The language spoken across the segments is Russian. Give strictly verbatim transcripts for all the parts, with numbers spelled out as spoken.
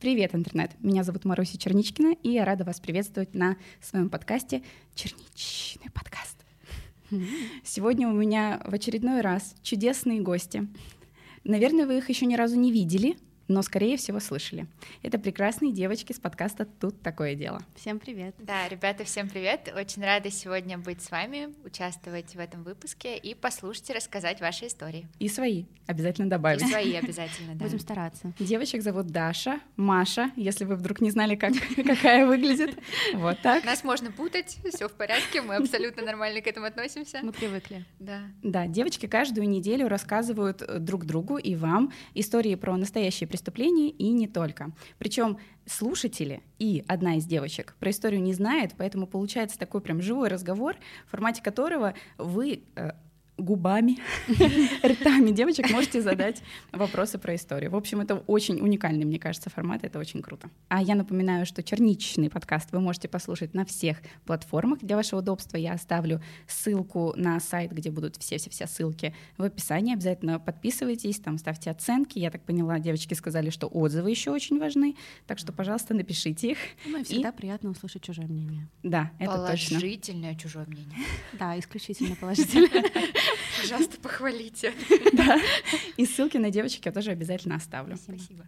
Привет, интернет! Меня зовут Маруся Черничкина, и я рада вас приветствовать на своем подкасте «Черничный подкаст». Сегодня у меня в очередной раз чудесные гости. Наверное, вы их еще ни разу не видели, но, скорее всего, слышали. Это прекрасные девочки с подкаста «Тут такое дело». Всем привет. Да, ребята, всем привет. Очень рада сегодня быть с вами, участвовать в этом выпуске и послушать и рассказать ваши истории. И свои обязательно добавить. И свои обязательно, да. Будем стараться. Девочек зовут Даша, Маша, если вы вдруг не знали, как, какая выглядит. Вот так. Нас можно путать, все в порядке, мы абсолютно нормально к этому относимся. Мы привыкли. Да. Да, девочки каждую неделю рассказывают друг другу и вам истории про настоящие преступления и не только. Причем слушатели и одна из девочек про историю не знает, поэтому получается такой прям живой разговор, в формате которого вы э, губами, ртами девочек можете задать вопросы про историю. В общем, это очень уникальный, мне кажется, формат, это очень круто. А я напоминаю, что черничный подкаст вы можете послушать на всех платформах. Для вашего удобства я оставлю ссылку на сайт, где будут все-все-все ссылки в описании. Обязательно подписывайтесь, там ставьте оценки. Я так поняла, девочки сказали, что отзывы еще очень важны, так что, пожалуйста, напишите их. Ну и всегда и... приятно услышать чужое мнение. Да, это точно. Положительное чужое мнение. Да, исключительно положительное. Пожалуйста, похвалите. Да. И ссылки на девочек я тоже обязательно оставлю. Спасибо.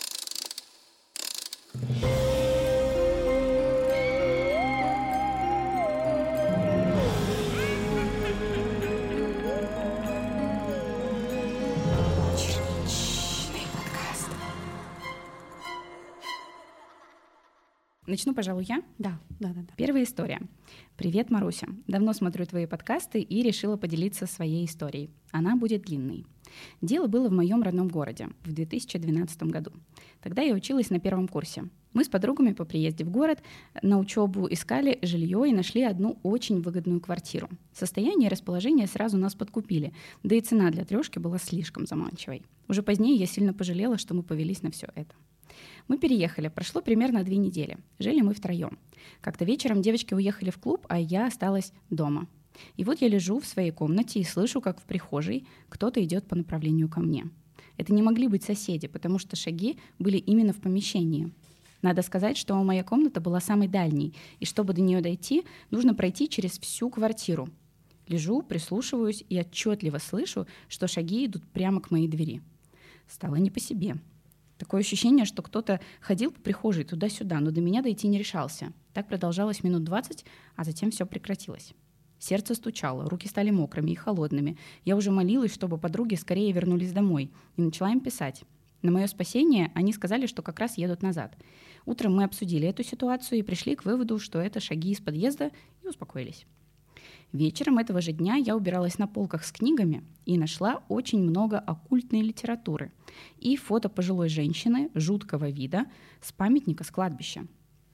Начну, пожалуй, я? Да, да, да, да. Первая история. Привет, Маруся. Давно смотрю твои подкасты и решила поделиться своей историей. Она будет длинной. Дело было в моем родном городе в две тысячи двенадцатом году. Тогда я училась на первом курсе. Мы с подругами по приезде в город на учебу искали жилье и нашли одну очень выгодную квартиру. Состояние и расположение сразу нас подкупили, да и цена для трешки была слишком заманчивой. Уже позднее я сильно пожалела, что мы повелись на все это. Мы переехали, прошло примерно две недели. Жили мы втроем. Как-то вечером девочки уехали в клуб, а я осталась дома. И вот я лежу в своей комнате и слышу, как в прихожей кто-то идет по направлению ко мне. Это не могли быть соседи, потому что шаги были именно в помещении. Надо сказать, что моя комната была самой дальней, и чтобы до нее дойти, нужно пройти через всю квартиру. Лежу, прислушиваюсь и отчетливо слышу, что шаги идут прямо к моей двери. Стало не по себе. Такое ощущение, что кто-то ходил по прихожей туда-сюда, но до меня дойти не решался. Так продолжалось минут двадцать, а затем все прекратилось. Сердце стучало, руки стали мокрыми и холодными. Я уже молилась, чтобы подруги скорее вернулись домой, и начала им писать. На мое спасение они сказали, что как раз едут назад. Утром мы обсудили эту ситуацию и пришли к выводу, что это шаги из подъезда, и успокоились. Вечером этого же дня я убиралась на полках с книгами и нашла очень много оккультной литературы и фото пожилой женщины жуткого вида с памятника с кладбища.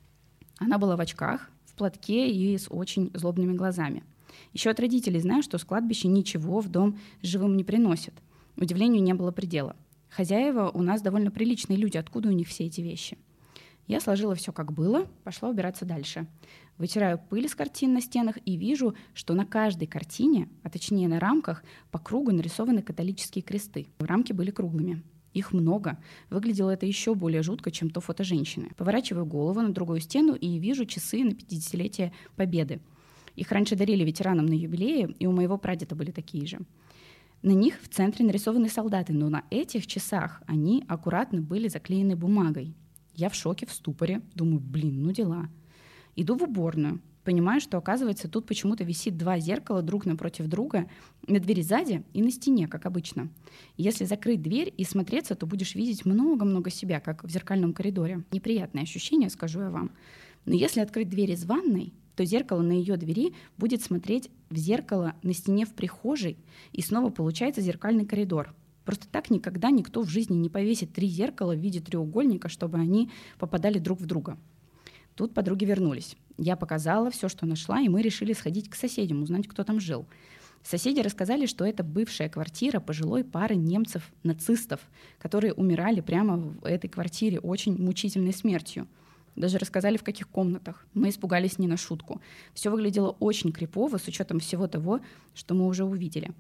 Она была в очках, в платке и с очень злобными глазами. Еще от родителей знаю, что с кладбища ничего в дом живым не приносят. Удивлению не было предела. Хозяева у нас довольно приличные люди, откуда у них все эти вещи? Я сложила все как было, пошла убираться дальше. Вытираю пыль с картин на стенах и вижу, что на каждой картине, а точнее на рамках, по кругу нарисованы католические кресты. Рамки были круглыми. Их много. Выглядело это еще более жутко, чем то фото женщины. Поворачиваю голову на другую стену и вижу часы на пятидесятилетие Победы. Их раньше дарили ветеранам на юбилее, и у моего прадеда были такие же. На них в центре нарисованы солдаты, но на этих часах они аккуратно были заклеены бумагой. Я в шоке, в ступоре. Думаю, блин, ну дела. Иду в уборную. Понимаю, что, оказывается, тут почему-то висит два зеркала друг напротив друга, на двери сзади и на стене, как обычно. Если закрыть дверь и смотреться, то будешь видеть много-много себя, как в зеркальном коридоре. Неприятное ощущение, скажу я вам. Но если открыть дверь из ванной, то зеркало на ее двери будет смотреть в зеркало на стене в прихожей, и снова получается зеркальный коридор. Просто так никогда никто в жизни не повесит три зеркала в виде треугольника, чтобы они попадали друг в друга. Тут подруги вернулись. Я показала все, что нашла, и мы решили сходить к соседям, узнать, кто там жил. Соседи рассказали, что это бывшая квартира пожилой пары немцев-нацистов, которые умирали прямо в этой квартире очень мучительной смертью. Даже рассказали, в каких комнатах. Мы испугались не на шутку. Все выглядело очень крипово с учетом всего того, что мы уже увидели.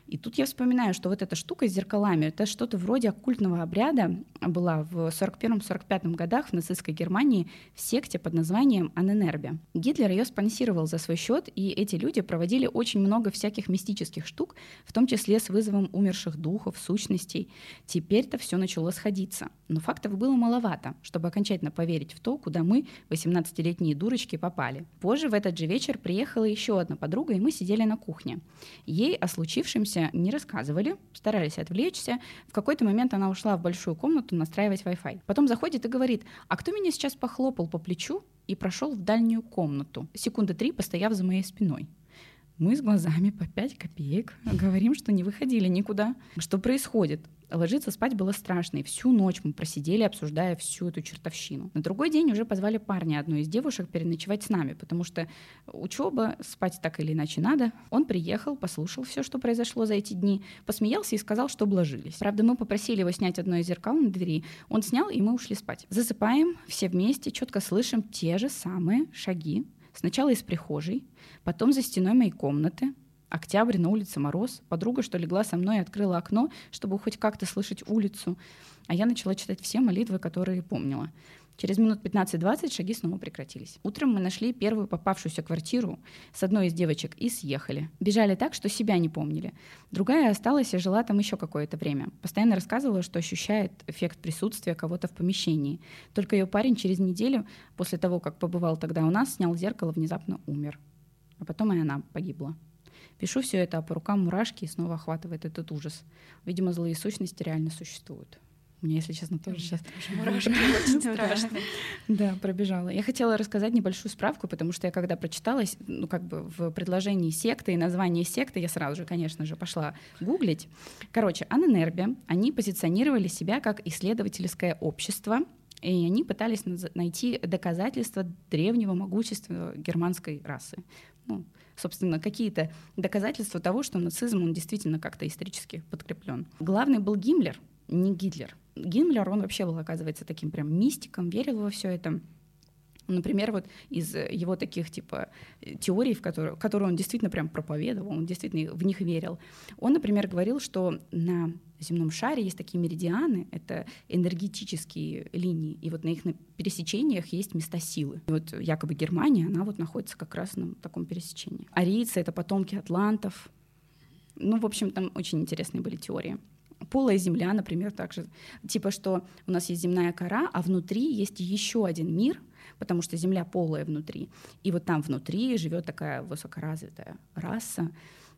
И тут я вспоминаю, что вот эта штука с зеркалами, это что-то вроде оккультного обряда была в сорок первом — сорок пятом годах в нацистской Германии в секте под названием Анненербе. Гитлер ее спонсировал за свой счет, и эти люди проводили очень много всяких мистических штук, в том числе с вызовом умерших духов, сущностей. Теперь-то все начало сходиться. Но фактов было маловато, чтобы окончательно поверить в то, куда мы, восемнадцатилетние дурочки, попали. Позже в этот же вечер приехала еще одна подруга, и мы сидели на кухне. Ей о случившемся не рассказывали, старались отвлечься. В какой-то момент она ушла в большую комнату настраивать Wi-Fi. Потом заходит и говорит: а кто меня сейчас похлопал по плечу и прошел в дальнюю комнату, секунды три постояв за моей спиной? Мы с глазами по пять копеек говорим, что не выходили никуда. Что происходит? Ложиться спать было страшно, и всю ночь мы просидели, обсуждая всю эту чертовщину. На другой день уже позвали парня одной из девушек переночевать с нами, потому что учеба, спать так или иначе надо. Он приехал, послушал все, что произошло за эти дни, посмеялся и сказал, что обложились. Правда, мы попросили его снять одно из зеркал на двери. Он снял, и мы ушли спать. Засыпаем все вместе, четко слышим те же самые шаги. Сначала из прихожей, потом за стеной моей комнаты. Октябрь, на улице мороз. Подруга, что легла со мной, открыла окно, чтобы хоть как-то слышать улицу. А я начала читать все молитвы, которые помнила. Через минут пятнадцать-двадцать шаги снова прекратились. Утром мы нашли первую попавшуюся квартиру с одной из девочек и съехали. Бежали так, что себя не помнили. Другая осталась и жила там еще какое-то время. Постоянно рассказывала, что ощущает эффект присутствия кого-то в помещении. Только ее парень через неделю, после того, как побывал тогда у нас, снял зеркало, внезапно умер. А потом и она погибла. Пишу все это, а по рукам мурашки, и снова охватывает этот ужас. Видимо, злые сущности реально существуют. У меня, если честно, тоже сейчас мурашки очень страшные. Да, пробежала. Я хотела рассказать небольшую справку, потому что я когда прочиталась, ну как бы в предложении секты и названии секты, я сразу же, конечно же, пошла гуглить. Короче, Анненербе, они позиционировали себя как исследовательское общество, и они пытались найти доказательства древнего могущества германской расы. Ну, собственно, какие-то доказательства того, что нацизм, он действительно как-то исторически подкреплен. Главный был Гиммлер, не Гитлер. Гиммлер, он вообще был, оказывается, таким прям мистиком, верил во все это. Например, вот из его таких типа теорий, в которые, которые он действительно прям проповедовал, он действительно в них верил. Он, например, говорил, что на земном шаре есть такие меридианы, это энергетические линии, и вот на их пересечениях есть места силы. И вот якобы Германия, она вот находится как раз на таком пересечении. Арийцы — это потомки атлантов. Ну, в общем, там очень интересные были теории. Полая земля, например, также. Типа, что у нас есть земная кора, а внутри есть еще один мир, потому что Земля полая внутри. И вот там внутри живет такая высокоразвитая раса,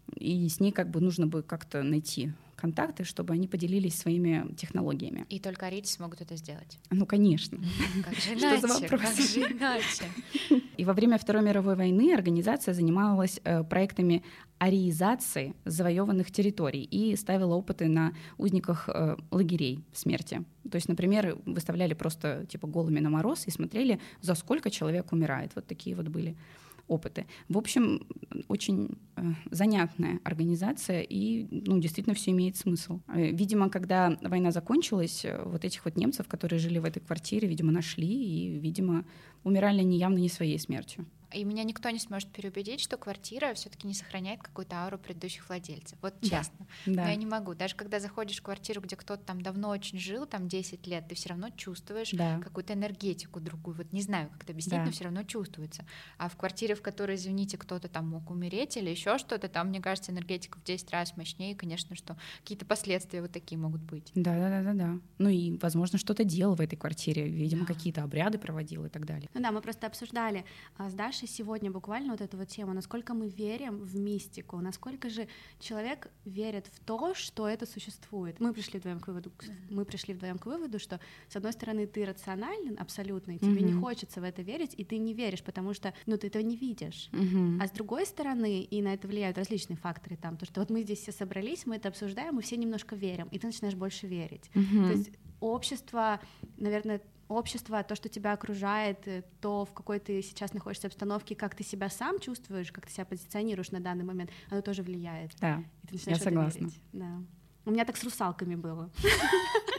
и с ней как бы нужно бы как-то найти контакты, чтобы они поделились своими технологиями. И только арийцы смогут это сделать. Ну, конечно. Как же Что за иначе? вопрос? Как же иначе? И во время Второй мировой войны организация занималась э, проектами ариизации завоеванных территорий и ставила опыты на узниках э, лагерей смерти. То есть, например, выставляли просто типа голыми на мороз и смотрели, за сколько человек умирает. Вот такие вот были опыты. В общем, очень э, занятная организация, и ну, действительно все имеет смысл. Э, видимо, когда война закончилась, э, вот этих вот немцев, которые жили в этой квартире, видимо, нашли, и, видимо, умирали они явно не своей смертью. И меня никто не сможет переубедить, что квартира все-таки не сохраняет какую-то ауру предыдущих владельцев. Вот честно. Да. Но я не могу. Даже когда заходишь в квартиру, где кто-то там давно очень жил, там десять лет, ты все равно чувствуешь Да. какую-то энергетику другую. Вот не знаю, как это объяснить, Да. но все равно чувствуется. А в квартире, в которой, извините, кто-то там мог умереть или еще что-то, там, мне кажется, энергетика в десять раз мощнее, и, конечно, что какие-то последствия вот такие могут быть. Да, да, да, да, да. Ну и, возможно, что-то делал в этой квартире, видимо, Да. какие-то обряды проводил и так далее. Ну да, мы просто обсуждали а, с Дашей сегодня буквально вот эту вот тему, насколько мы верим в мистику, насколько же человек верит в то, что это существует. Мы пришли вдвоем к выводу, мы пришли вдвоем к выводу, что с одной стороны ты рационален абсолютно, и тебе Мгм. не хочется в это верить, и ты не веришь, потому что, ну, ты этого не видишь. Мгм. А с другой стороны, и на это влияют различные факторы, там, то, что вот мы здесь все собрались, мы это обсуждаем, мы все немножко верим, и ты начинаешь больше верить. Мгм. То есть общество, наверное, общество, то, что тебя окружает, э, то, в какой ты сейчас находишься обстановке, как ты себя сам чувствуешь, как ты себя позиционируешь на данный момент, оно тоже влияет. Да. И ты начинаешь Я в это согласна. верить. Да. У меня так с русалками было.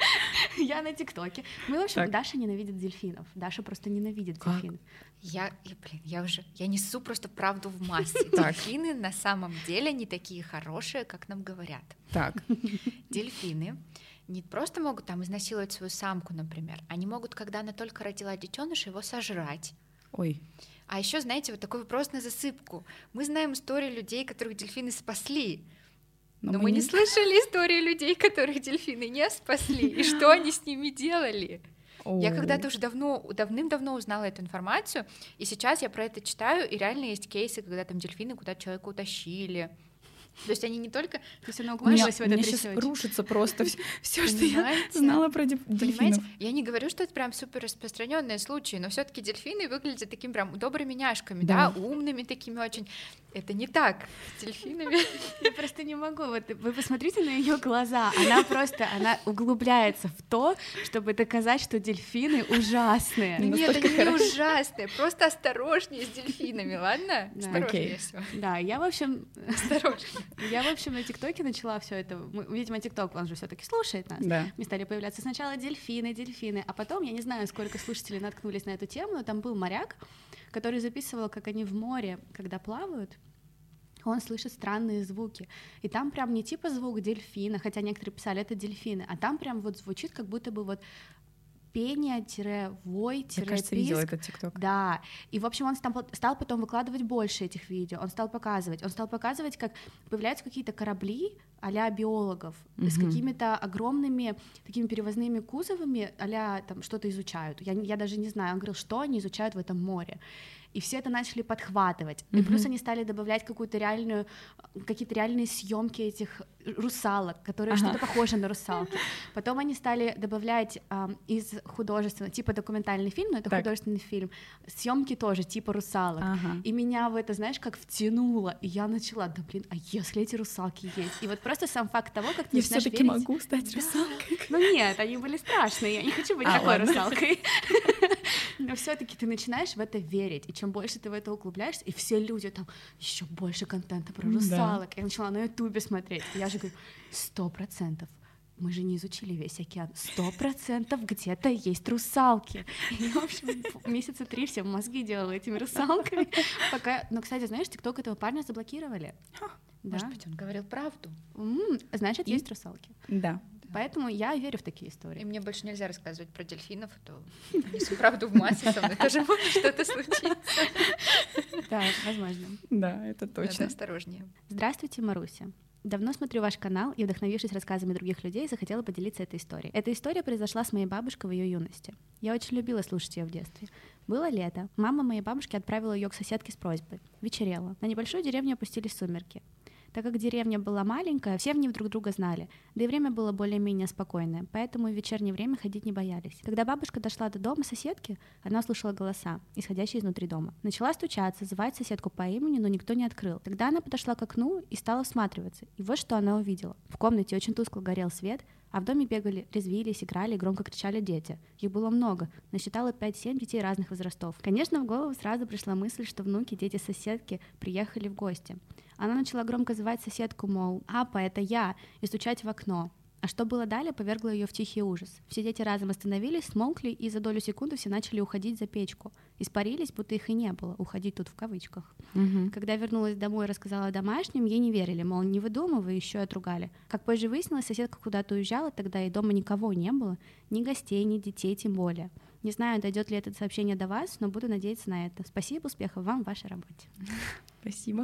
Я на ТикТоке. Мы, в общем, Даша ненавидит дельфинов. Даша просто ненавидит Как? дельфинов. Я, я, блин, я уже, я несу просто правду в массе. Дельфины на самом деле не такие хорошие, как нам говорят. Так. Дельфины не просто могут там изнасиловать свою самку, например, они могут, когда она только родила детеныша, его сожрать. Ой. А еще, знаете, вот такой вопрос на засыпку. Мы знаем истории людей, которых дельфины спасли, но, но мы не слышали истории людей, которых дельфины не спасли, и что они с ними делали. Oh. Я когда-то уже давно, давным-давно узнала эту информацию, и сейчас я про это читаю, и реально есть кейсы, когда там дельфины куда-то человека утащили. То есть они не только... То есть она углубилась в этот ресерч. У меня сейчас рушится просто все, что я Понимаете? знала про дельфинов. Понимаете? Я не говорю, что это прям супер распространенные случаи, но все-таки дельфины выглядят такими прям добрыми няшками, да. да, умными такими очень. Это не так с дельфинами. Я просто не могу. Вот вы посмотрите на ее глаза. Она просто, она углубляется в то, чтобы доказать, что дельфины ужасные. Нет, они не ужасные. Просто осторожнее с дельфинами, ладно? Осторожнее всё. Да, я в общем осторожнее. Я, в общем, на ТикТоке начала все это. Мы, видимо, ТикТок, он же все-таки слушает нас. Да. Мне стали появляться сначала дельфины, дельфины, а потом, я не знаю, сколько слушателей наткнулись на эту тему, но там был моряк, который записывал, как они в море, когда плавают, он слышит странные звуки. И там прям не типа звук дельфина, хотя некоторые писали, это дельфины, а там прям вот звучит, как будто бы вот пение-вой, Я, кажется, видела этот ТикТок. Да, и, в общем, он стал, стал потом выкладывать больше этих видео, он стал показывать, он стал показывать, как появляются какие-то корабли а-ля биологов mm-hmm. с какими-то огромными такими перевозными кузовами, а-ля там что-то изучают, я, я даже не знаю, он говорил, что они изучают в этом море. И все это начали подхватывать. Mm-hmm. И плюс они стали добавлять какую-то реальную, какие-то реальные съемки этих русалок, которые ага. что-то похоже на русалки. Потом они стали добавлять э, из художественного, типа документальный фильм, но это так. художественный фильм, съемки тоже типа русалок. Ага. И меня в это, знаешь, как втянуло. И я начала, да блин, а если эти русалки есть? И вот просто сам факт того, как ты я начинаешь всё-таки верить... могу стать русалкой. Ну нет, они были страшные, я не хочу быть а, такой ладно. русалкой. Но все-таки ты начинаешь в это верить, и чем больше ты в это углубляешься, и все люди там еще больше контента про русалок. Да. Я начала на Ютубе смотреть, и я же говорю, сто процентов. Мы же не изучили весь океан. Сто процентов где-то есть русалки. И, в общем, месяца три все мозги делала этими русалками. Пока... Но, кстати, знаешь, ТикТок этого парня заблокировали. Да? Может быть, он говорил правду. М-м, значит, и... есть русалки. Да. Поэтому я верю в такие истории. И мне больше нельзя рассказывать про дельфинов, а то несу правду в массе, со мной тоже может что-то случиться. Да, возможно. Да, это точно. Надо осторожнее. Здравствуйте, Маруся. Давно смотрю ваш канал и, вдохновившись рассказами других людей, захотела поделиться этой историей. Эта история произошла с моей бабушкой в ее юности. Я очень любила слушать ее в детстве. Было лето. Мама моей бабушки отправила ее к соседке с просьбой. Вечерело. На небольшую деревню опустились сумерки. Так как деревня была маленькая, все в ней друг друга знали, да и время было более-менее спокойное, поэтому в вечернее время ходить не боялись. Когда бабушка дошла до дома соседки, она услышала голоса, исходящие изнутри дома. Начала стучаться, звать соседку по имени, но никто не открыл. Тогда она подошла к окну и стала всматриваться, и вот что она увидела. В комнате очень тускло горел свет, а в доме бегали, резвились, играли и громко кричали дети. Их было много, насчитала пять-семь детей разных возрастов. Конечно, в голову сразу пришла мысль, что внуки, дети соседки приехали в гости. Она начала громко звать соседку, мол, «Апа, это я!» и стучать в окно. А что было далее, повергло ее в тихий ужас. Все дети разом остановились, смолкли, и за долю секунды все начали уходить за печку. Испарились, будто их и не было, уходить тут в кавычках. Угу. Когда вернулась домой и рассказала домашним, ей не верили, мол, не выдумывай, еще и отругали. Как позже выяснилось, соседка куда-то уезжала, тогда и дома никого не было, ни гостей, ни детей тем более. Не знаю, дойдет ли это сообщение до вас, но буду надеяться на это. Спасибо, успехов вам в вашей работе. Спасибо.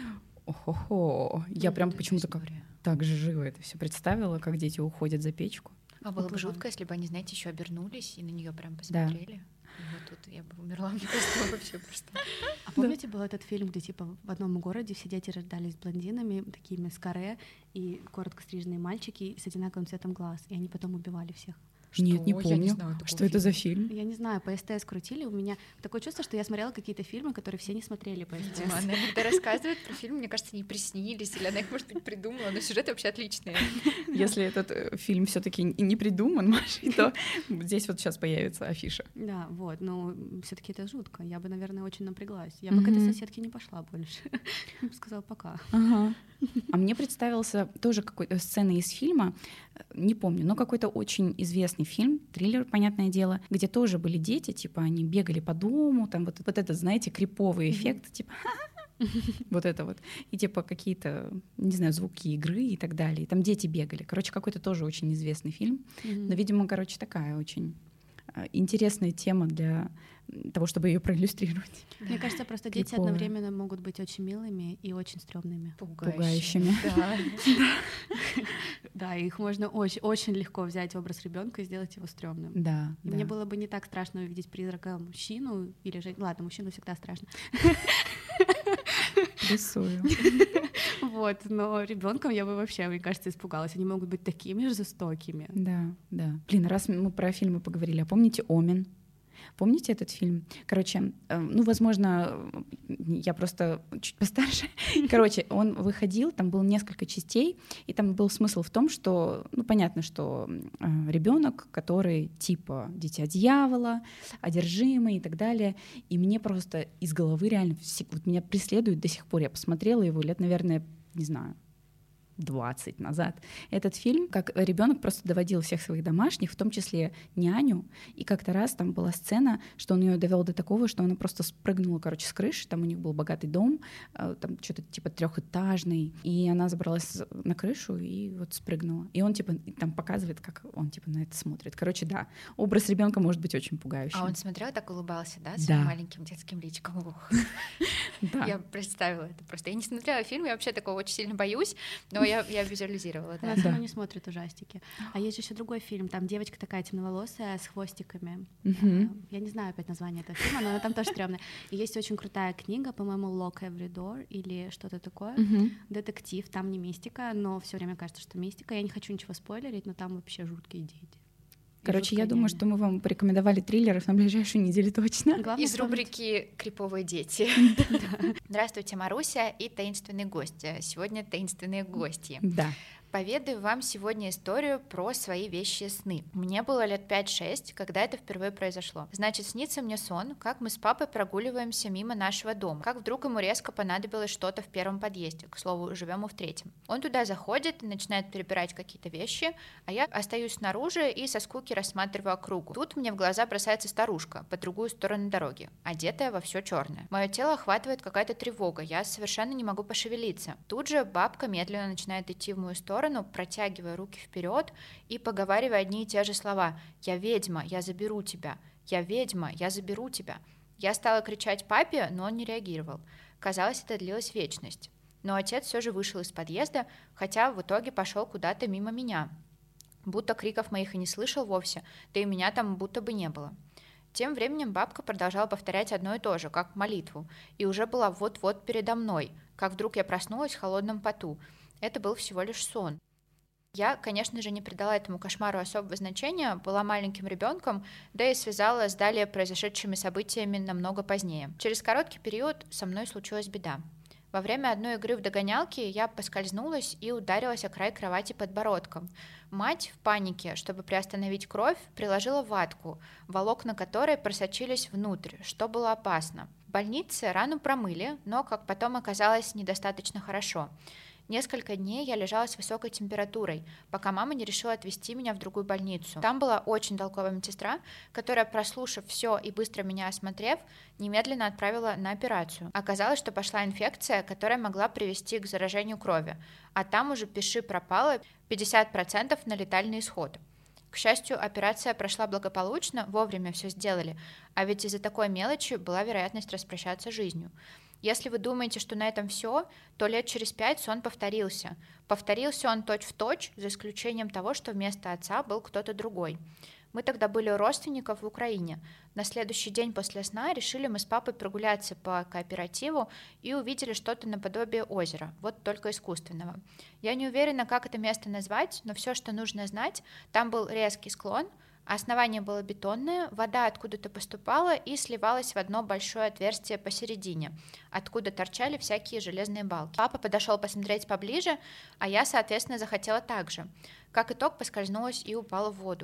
Охо-хо. Я ну, прям почему-то как, так же живо это все представила, как дети уходят за печку. А было бы жутко, если бы они, знаете, еще обернулись и на нее прям посмотрели. Да. И вот тут я бы умерла, мне кажется, вообще просто. А помните, да. был этот фильм, где типа в одном городе все дети рождались блондинами, такими с каре, и коротко стриженные мальчики с одинаковым цветом глаз, и они потом убивали всех? Что? Нет, не помню. Не знаю, что фильма. Это за фильм? Я не знаю, по СТС крутили. У меня такое чувство, что я смотрела какие-то фильмы, которые все не смотрели по СТС. Дима, она иногда рассказывает про фильм, мне кажется, не приснились, или она их, может быть, придумала, но сюжеты вообще отличные. Если этот фильм все-таки не придуман, Маша, то здесь вот сейчас появится афиша. Да, вот, но все-таки это жутко. Я бы, наверное, очень напряглась. Я бы к этой соседке не пошла больше. Сказала пока. А мне представился тоже какой-то сцена из фильма, не помню, но какой-то очень известный известный фильм, триллер, понятное дело, где тоже были дети, типа они бегали по дому, там вот, вот этот, знаете, криповый эффект, mm-hmm. типа вот это вот, и типа какие-то, не знаю, звуки игры и так далее. И там дети бегали. Короче, какой-то тоже очень известный фильм, mm-hmm. но, видимо, короче, такая очень интересная тема для того, чтобы ее проиллюстрировать. Мне кажется, просто дети Криповая. Одновременно могут быть очень милыми и очень стрёмными. Пугающими. Да. Да, их можно очень, очень легко взять образ ребенка и сделать его стрёмным. Да. И мне было бы не так страшно увидеть призрака мужчину или же, ладно, мужчину всегда страшно. Рисую. Вот, но ребенком я бы вообще, мне кажется, испугалась. Они могут быть такими же жестокими. Да, да. Блин, раз мы про фильмы поговорили, а помните «Омен»? Помните этот фильм? Короче, ну, возможно, я просто чуть постарше. Короче, он выходил, там было несколько частей, и там был смысл в том, что, ну, понятно, что ребенок, который типа дитя дьявола, одержимый и так далее, и мне просто из головы реально, вот меня преследует до сих пор. Я посмотрела его лет, наверное, не знаю, двадцать назад. Этот фильм, как ребенок просто доводил всех своих домашних, в том числе няню, и как-то раз там была сцена, что он ее довел до такого, что она просто спрыгнула, короче, с крыши, там у них был богатый дом, там что-то типа трехэтажный, и она забралась на крышу и вот спрыгнула. И он типа там показывает, как он типа на это смотрит. Короче, да, образ ребенка может быть очень пугающим. А он смотрел, так улыбался, да, своим да. маленьким детским личиком. Да. Я представила это просто. Я не смотрела фильм, я вообще такого очень сильно боюсь, но я, я визуализировала. Да. Она не смотрит ужастики. А есть же еще другой фильм, там девочка такая темноволосая с хвостиками. Uh-huh. Я не знаю опять название этого фильма, но она там тоже стрёмная. И есть очень крутая книга, по-моему, Lock Every Door или что-то такое. Uh-huh. Детектив, там не мистика, но все время кажется, что мистика. Я не хочу ничего спойлерить, но там вообще жуткие дети. Короче, я думаю, что мы вам порекомендовали триллеров на ближайшую неделю точно. Главное, из рубрики «Криповые дети». Здравствуйте, Маруся и таинственный гость. Сегодня таинственные гости. Да. Поведаю вам сегодня историю про свои вещи сны. Мне было лет пять-шесть, когда это впервые произошло. Значит, снится мне сон, как мы с папой прогуливаемся мимо нашего дома, как вдруг ему резко понадобилось что-то в первом подъезде, к слову, живем мы в третьем. Он туда заходит и начинает перебирать какие-то вещи, а я остаюсь снаружи и со скуки рассматриваю округу. Тут мне в глаза бросается старушка по другую сторону дороги, одетая во все черное. Мое тело охватывает какая-то тревога, я совершенно не могу пошевелиться. Тут же бабка медленно начинает идти в мою сторону, протягивая руки вперед и поговаривая одни и те же слова: «Я ведьма, я заберу тебя! Я ведьма, я заберу тебя!» Я стала кричать папе, но он не реагировал. Казалось, это длилась вечность. Но отец все же вышел из подъезда, хотя в итоге пошел куда-то мимо меня. Будто криков моих и не слышал вовсе, да и меня там будто бы не было. Тем временем бабка продолжала повторять одно и то же, как молитву, и уже была вот-вот передо мной, как вдруг я проснулась в холодном поту. Это был всего лишь сон. Я, конечно же, не придала этому кошмару особого значения, была маленьким ребенком, да и связала с далее произошедшими событиями намного позднее. Через короткий период со мной случилась беда. Во время одной игры в догонялки я поскользнулась и ударилась о край кровати подбородком. Мать в панике, чтобы приостановить кровь, приложила ватку, волокна которой просочились внутрь, что было опасно. В больнице рану промыли, но, как потом оказалось, недостаточно хорошо. Несколько дней я лежала с высокой температурой, пока мама не решила отвезти меня в другую больницу. Там была очень толковая медсестра, которая, прослушав все и быстро меня осмотрев, немедленно отправила на операцию. Оказалось, что пошла инфекция, которая могла привести к заражению крови, а там уже пиши пропало, пятьдесят процентов на летальный исход. К счастью, операция прошла благополучно, вовремя все сделали, а ведь из-за такой мелочи была вероятность распрощаться с жизнью. Если вы думаете, что на этом все, то лет через пять сон повторился. Повторился он точь-в-точь, за исключением того, что вместо отца был кто-то другой. Мы тогда были у родственников в Украине. На следующий день после сна решили мы с папой прогуляться по кооперативу и увидели что-то наподобие озера, вот только искусственного. Я не уверена, как это место назвать, но все, что нужно знать, там был резкий склон, основание было бетонное, вода откуда-то поступала и сливалась в одно большое отверстие посередине, откуда торчали всякие железные балки. Папа подошел посмотреть поближе, а я, соответственно, захотела так же. Как итог, поскользнулась и упала в воду.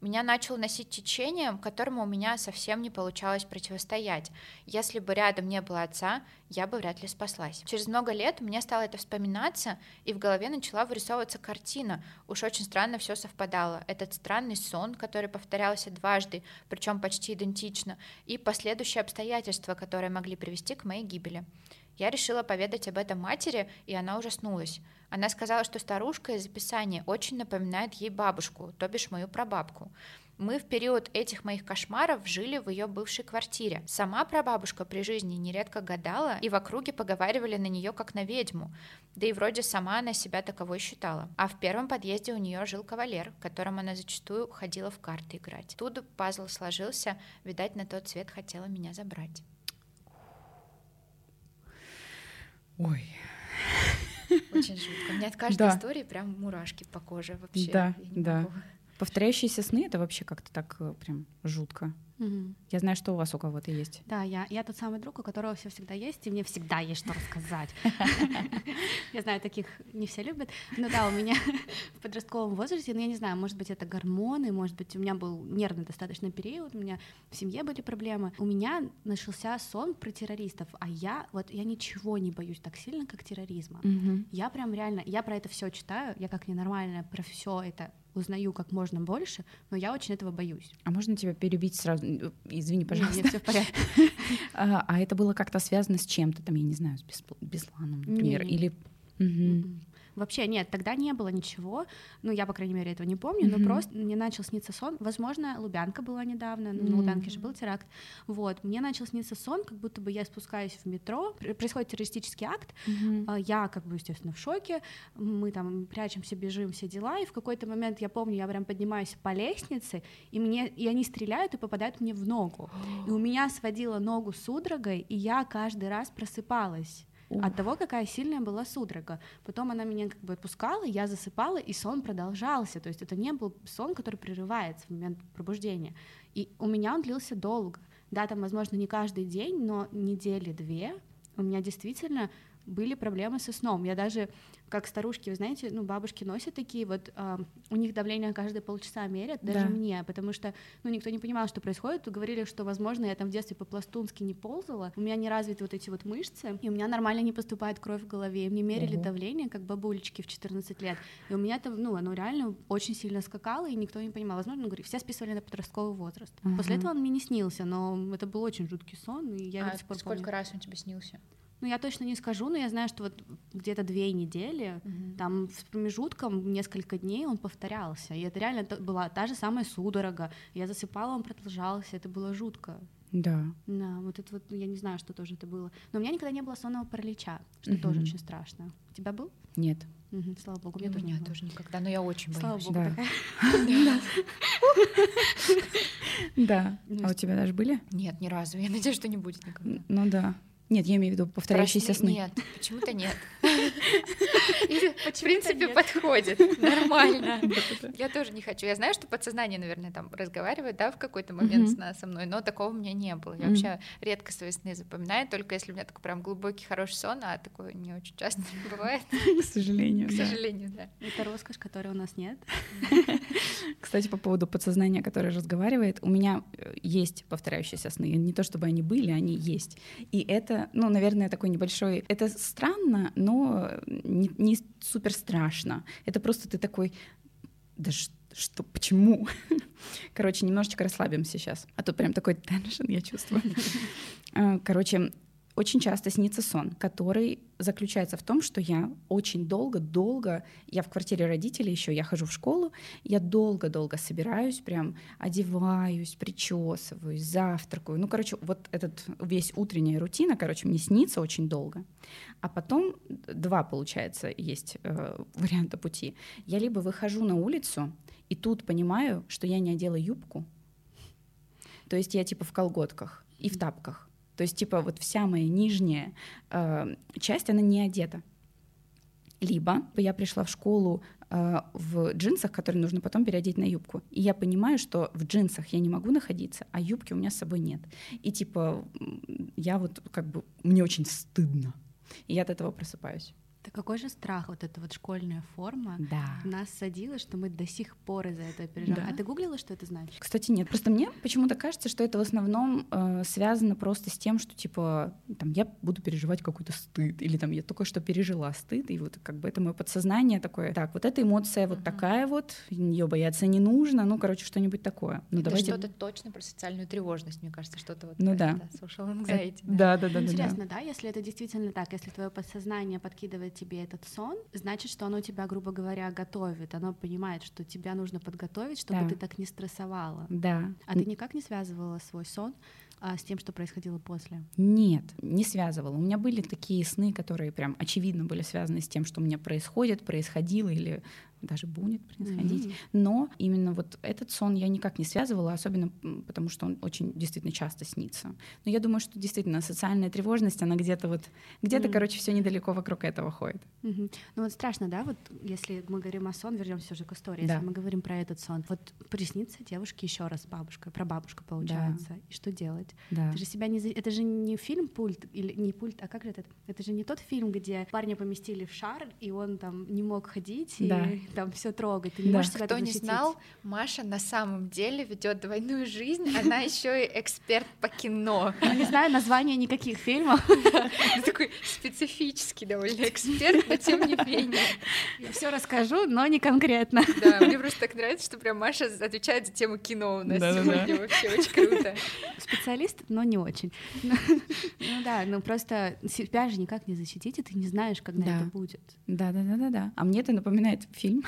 меня начало носить течением, которому у меня совсем не получалось противостоять. Если бы рядом не было отца, я бы вряд ли спаслась. Через много лет мне стало это вспоминаться, и в голове начала вырисовываться картина. Уж очень странно все совпадало. Этот странный сон, который повторялся дважды, причем почти идентично, и последующие обстоятельства, которые могли привести к моей гибели. Я решила поведать об этом матери, и она ужаснулась. Она сказала, что старушка из описания очень напоминает ей бабушку, то бишь мою прабабку. Мы в период этих моих кошмаров жили в ее бывшей квартире. Сама прабабушка при жизни нередко гадала, и в округе поговаривали на нее как на ведьму. Да и вроде сама она себя таковой считала. А в первом подъезде у нее жил кавалер, которым она зачастую ходила в карты играть. Тут пазл сложился, видать, на тот свет хотела меня забрать. Ой. Очень жутко. У меня от каждой да. истории прям мурашки по коже вообще. Да, да. Могу. Повторяющиеся сны — это вообще как-то так прям жутко. Угу. Я знаю, что у вас у кого-то есть. Да, я, я тот самый друг, у которого все всегда есть, и мне всегда есть что рассказать. Я знаю, таких не все любят. Но да, у меня в подростковом возрасте, ну я не знаю, может быть, это гормоны, может быть, у меня был нервный достаточно период, у меня в семье были проблемы. У меня начался сон про террористов, а я вот я ничего не боюсь так сильно, как терроризма. Я прям реально, я про это все читаю, я как ненормальная про все это узнаю как можно больше, но я очень этого боюсь. А можно тебя перебить сразу? Извини, пожалуйста. Нет, всё в порядке. а, а это было как-то связано с чем-то, там, я не знаю, с Бесланом, например, или... Угу. Вообще нет, тогда не было ничего, ну я, по крайней мере, этого не помню, mm-hmm. но просто мне начал сниться сон, возможно, Лубянка была недавно, mm-hmm. на Лубянке же был теракт, вот, мне начал сниться сон, как будто бы я спускаюсь в метро, происходит террористический акт, mm-hmm. я как бы, естественно, в шоке, мы там прячемся, бежим, все дела, и в какой-то момент, я помню, я прям поднимаюсь по лестнице, и, мне, и они стреляют и попадают мне в ногу, oh. и у меня сводило ногу судорогой, и я каждый раз просыпалась от того, какая сильная была судорога. Потом она меня как бы отпускала, я засыпала, и сон продолжался. То есть это не был сон, который прерывается в момент пробуждения. И у меня он длился долго. Да, там, возможно, не каждый день, но недели две у меня действительно были проблемы со сном. Я даже, как старушки, вы знаете, ну, бабушки носят такие вот, э, у них давление каждые полчаса мерят, даже да. мне, потому что, ну, никто не понимал, что происходит, говорили, что, возможно, я там в детстве по-пластунски не ползала, у меня не развиты вот эти вот мышцы, и у меня нормально не поступает кровь в голове, и мне мерили угу. давление, как бабулечки в четырнадцать лет, и у меня там, ну, оно реально очень сильно скакало, и никто не понимал, возможно, говорю, все списывали на подростковый возраст. Угу. После этого он мне не снился, но это был очень жуткий сон, и я а до сих пор сколько помню. раз он тебе снился? Ну, я точно не скажу, но я знаю, что вот где-то две недели, mm-hmm. там в промежутком несколько дней он повторялся, и это реально была та же самая судорога, я засыпала, он продолжался, это было жутко. Да. Да, вот это вот, я не знаю, что тоже это было. Но у меня никогда не было сонного паралича, что mm-hmm. тоже очень страшно. У тебя был? Нет. Угу, слава богу, у меня тоже, тоже, тоже никогда, но я очень слава боюсь. Слава богу, да. А у тебя даже были? Нет, ни разу. Я надеюсь, что не будет никогда. Ну да. Нет, я имею в виду повторяющиеся сны. Нет, почему-то нет. В принципе, подходит. Нормально. Я тоже не хочу. Я знаю, что подсознание, наверное, там разговаривает, да, в какой-то момент сна со мной, но такого у меня не было. Я вообще редко свои сны запоминаю, только если у меня такой прям глубокий, хороший сон, а такое не очень часто бывает. К сожалению. К сожалению, да. Это роскошь, которой у нас нет. Кстати, по поводу подсознания, которое разговаривает, у меня есть повторяющиеся сны. Не то чтобы они были, они есть. И это, ну, наверное, такой небольшой... Это странно, но не, не супер страшно. Это просто ты такой... Да что, что почему? Короче, немножечко расслабимся сейчас. А то прям такой теншн я чувствую. Короче, очень часто снится сон, который заключается в том, что я очень долго-долго, я в квартире родителей еще, я хожу в школу, я долго-долго собираюсь, прям одеваюсь, причесываюсь, завтракаю. Ну, короче, вот этот весь утренняя рутина, короче, мне снится очень долго. А потом два, получается, есть э, варианта пути. Я либо выхожу на улицу, и тут понимаю, что я не одела юбку, то есть я типа в колготках и в тапках. То есть, типа, вот вся моя нижняя э, часть, она не одета. Либо я пришла в школу э, в джинсах, которые нужно потом переодеть на юбку. И я понимаю, что в джинсах я не могу находиться, а юбки у меня с собой нет. И, типа, я вот как бы... Мне очень стыдно. И я от этого просыпаюсь. Да какой же страх, вот эта вот школьная форма Да. нас садила, что мы до сих пор из-за этого переживаем. Да. А ты гуглила, что это значит? Кстати, нет. Просто мне почему-то кажется, что это в основном э, связано просто с тем, что типа там я буду переживать какой-то стыд, или там я только что пережила стыд, и вот как бы это мое подсознание такое. Так, вот эта эмоция вот uh-huh. такая вот, ее бояться не нужно, ну, короче, что-нибудь такое. Ну, это давайте... что-то точно про социальную тревожность, мне кажется, что-то вот ну, про да. это, social anxiety. Да, да, да. Интересно, да, да, если это действительно так, если твое подсознание подкидывает тебе этот сон, значит, что оно тебя, грубо говоря, готовит, оно понимает, что тебя нужно подготовить, чтобы да. ты так не стрессовала. Да. А ты никак не связывала свой сон а, с тем, что происходило после? Нет, не связывала. У меня были такие сны, которые прям очевидно были связаны с тем, что у меня происходит, происходило или даже будет происходить. Mm-hmm. Но именно вот этот сон я никак не связывала, особенно потому, что он очень действительно часто снится. Но я думаю, что действительно социальная тревожность, она где-то вот, где-то, mm-hmm. короче, все недалеко вокруг этого ходит. Mm-hmm. Ну вот страшно, да, вот если мы говорим о сон, вернемся уже к истории, да. если мы говорим про этот сон, вот приснится девушке еще раз бабушка, прабабушка получается, да. и что делать? Да. Ты же себя не... Это же не фильм «Пульт», или не «Пульт», а как же это? Это же не тот фильм, где парня поместили в шар, и он там не мог ходить, да. и там все трогать. Ты не да. можешь себя Кто так не защитить. знал, Маша на самом деле ведет двойную жизнь, она еще и эксперт по кино. Я не знаю названия никаких фильмов. Такой специфический довольно эксперт, но тем не менее. Я все расскажу, но не конкретно. Да, мне просто так нравится, что прям Маша отвечает за тему кино у нас сегодня. Вообще очень круто. Специалист, но не очень. Ну да, ну просто себя же никак не защитить, и ты не знаешь, когда это будет. Да, да, да, да, да. А мне это напоминает фильм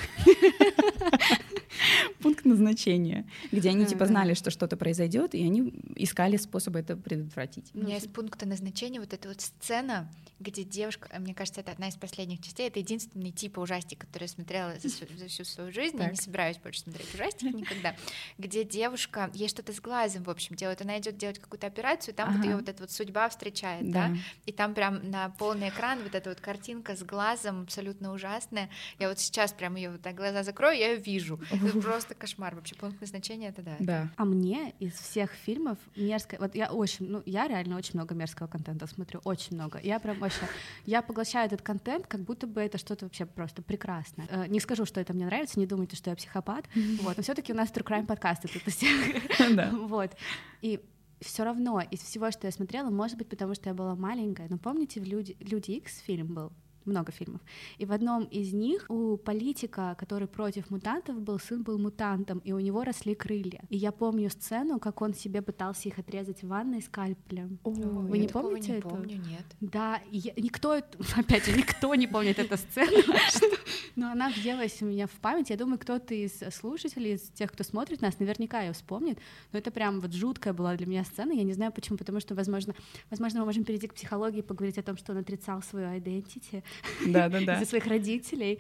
«Пункт назначения», где они типа знали, что что-то произойдет, и они искали способы это предотвратить. У меня из пункта назначения вот эта вот сцена, где девушка, мне кажется, это одна из последних частей, это единственный тип ужастик, который я смотрела за, за всю свою жизнь, я не собираюсь больше смотреть ужастики никогда, где девушка, ей что-то с глазом, в общем, делает, она идет делать какую-то операцию, и там ага. вот ее вот эта вот судьба встречает, да. да, и там прям на полный экран вот эта вот картинка с глазом абсолютно ужасная, я вот сейчас прям ее вот так глаза закрою, я ее вижу, это просто кошмар, вообще пункт назначения это да. да. А мне из всех фильмов мерзкое, вот я очень, ну я реально очень много мерзкого контента смотрю, очень много, я прям вообще, я поглощаю этот контент, как будто бы это что-то вообще просто прекрасное. Э, не скажу, что это мне нравится, не думайте, что я психопат, вот, но все-таки у нас True Crime подкасты тут у всех, вот, и все равно из всего, что я смотрела, может быть, потому что я была маленькая, но помните, в Люди, Люди Икс фильм был? Много фильмов. И в одном из них у политика, который против мутантов был, сын был мутантом, и у него росли крылья. И я помню сцену, как он себе пытался их отрезать в ванной скальпелем. О, Вы я не такого помните не это? помню, нет. Да, я, никто, опять же, никто не помнит эту сцену, но она въелась у меня в память. Я думаю, кто-то из слушателей, из тех, кто смотрит нас, наверняка ее вспомнит. Но это прям вот жуткая была для меня сцена. Я не знаю почему, потому что, возможно, возможно, мы можем перейти к психологии и поговорить о том, что он отрицал свою identity. Да, да, да. Из-за своих родителей.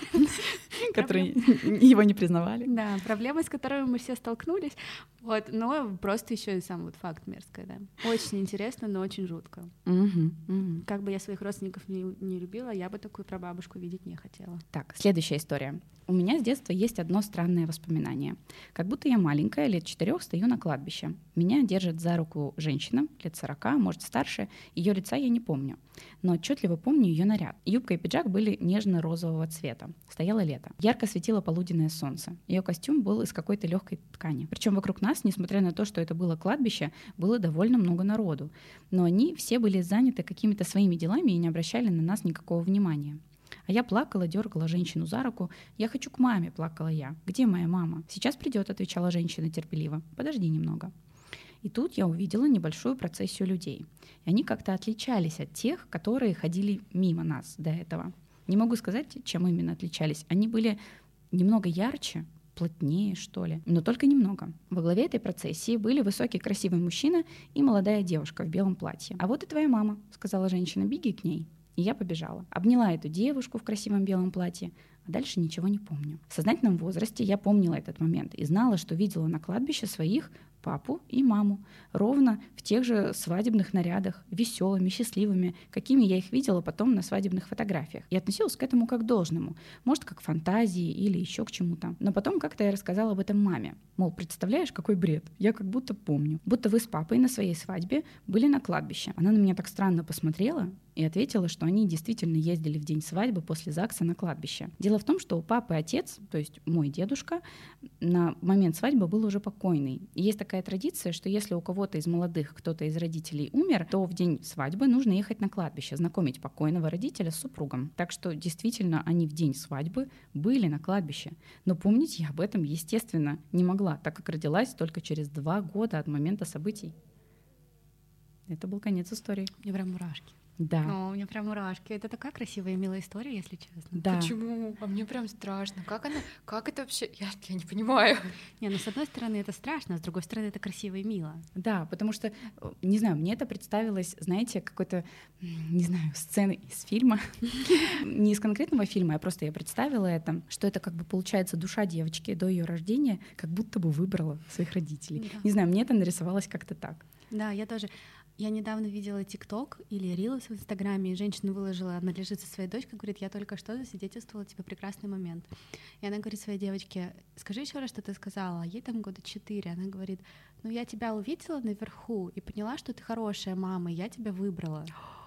Которые его не признавали. Да, проблемы, с которыми мы все столкнулись. Вот, но просто еще и сам вот факт мерзкий, да. Очень интересно, но очень жутко. Как бы я своих родственников не, не любила, я бы такую прабабушку видеть не хотела. Так, следующая история. У меня с детства есть одно странное воспоминание. Как будто я маленькая, лет четырех, стою на кладбище. Меня держит за руку женщина, лет сорока, может старше. Ее лица я не помню, но отчетливо помню ее наряд. Юбка и пиджак были нежно-розового цвета. Стояло лето. Ярко светило полуденное солнце. Ее костюм был из какой-то легкой ткани. Причем вокруг нас, несмотря на то, что это было кладбище, было довольно много народу. Но они все были заняты какими-то своими делами и не обращали на нас никакого внимания. А я плакала, дергала женщину за руку. «Я хочу к маме», — плакала я. «Где моя мама?» «Сейчас придет», — отвечала женщина терпеливо. «Подожди немного». И тут я увидела небольшую процессию людей. И они как-то отличались от тех, которые ходили мимо нас до этого. Не могу сказать, чем именно отличались. Они были немного ярче, плотнее, что ли, но только немного. Во главе этой процессии были высокий красивый мужчина и молодая девушка в белом платье. «А вот и твоя мама», — сказала женщина, — «беги к ней». И я побежала. Обняла эту девушку в красивом белом платье, а дальше ничего не помню. В сознательном возрасте я помнила этот момент и знала, что видела на кладбище своих папу и маму, ровно в тех же свадебных нарядах, веселыми, счастливыми, какими я их видела потом на свадебных фотографиях. И относилась к этому как к должному, может, как к фантазии или еще к чему-то. Но потом как-то я рассказала об этом маме. Мол, представляешь, какой бред? Я как будто помню. Будто вы с папой на своей свадьбе были на кладбище. Она на меня так странно посмотрела, и ответила, что они действительно ездили в день свадьбы после ЗАГСа на кладбище. Дело в том, что у папы отец, то есть мой дедушка, на момент свадьбы был уже покойный. И есть такая традиция, что если у кого-то из молодых кто-то из родителей умер, то в день свадьбы нужно ехать на кладбище, знакомить покойного родителя с супругом. Так что действительно они в день свадьбы были на кладбище. Но помнить я об этом, естественно, не могла, так как родилась только через два года от момента событий. Это был конец истории. Мне прям мурашки. Да. О, у меня прям мурашки. Это такая красивая и милая история, если честно. Да. Почему? А мне прям страшно. Как она? Как это вообще? Я, я не понимаю. Не, ну с одной стороны это страшно, а с другой стороны это красиво и мило. Да, потому что, не знаю, мне это представилось, знаете, какой-то, не знаю, сцены из фильма. Не из конкретного фильма, а просто я представила это, что это как бы получается душа девочки до ее рождения, как будто бы выбрала своих родителей. Да. Не знаю, мне это нарисовалось как-то так. Да, я тоже. Я недавно видела ТикТок или Рилс в Инстаграме, и женщина выложила, она лежит со своей дочкой, говорит, я только что засвидетельствовала тебе прекрасный момент. И она говорит своей девочке, скажи еще раз, что ты сказала, ей там года четыре. Она говорит, ну я тебя увидела наверху и поняла, что ты хорошая мама, и я тебя выбрала.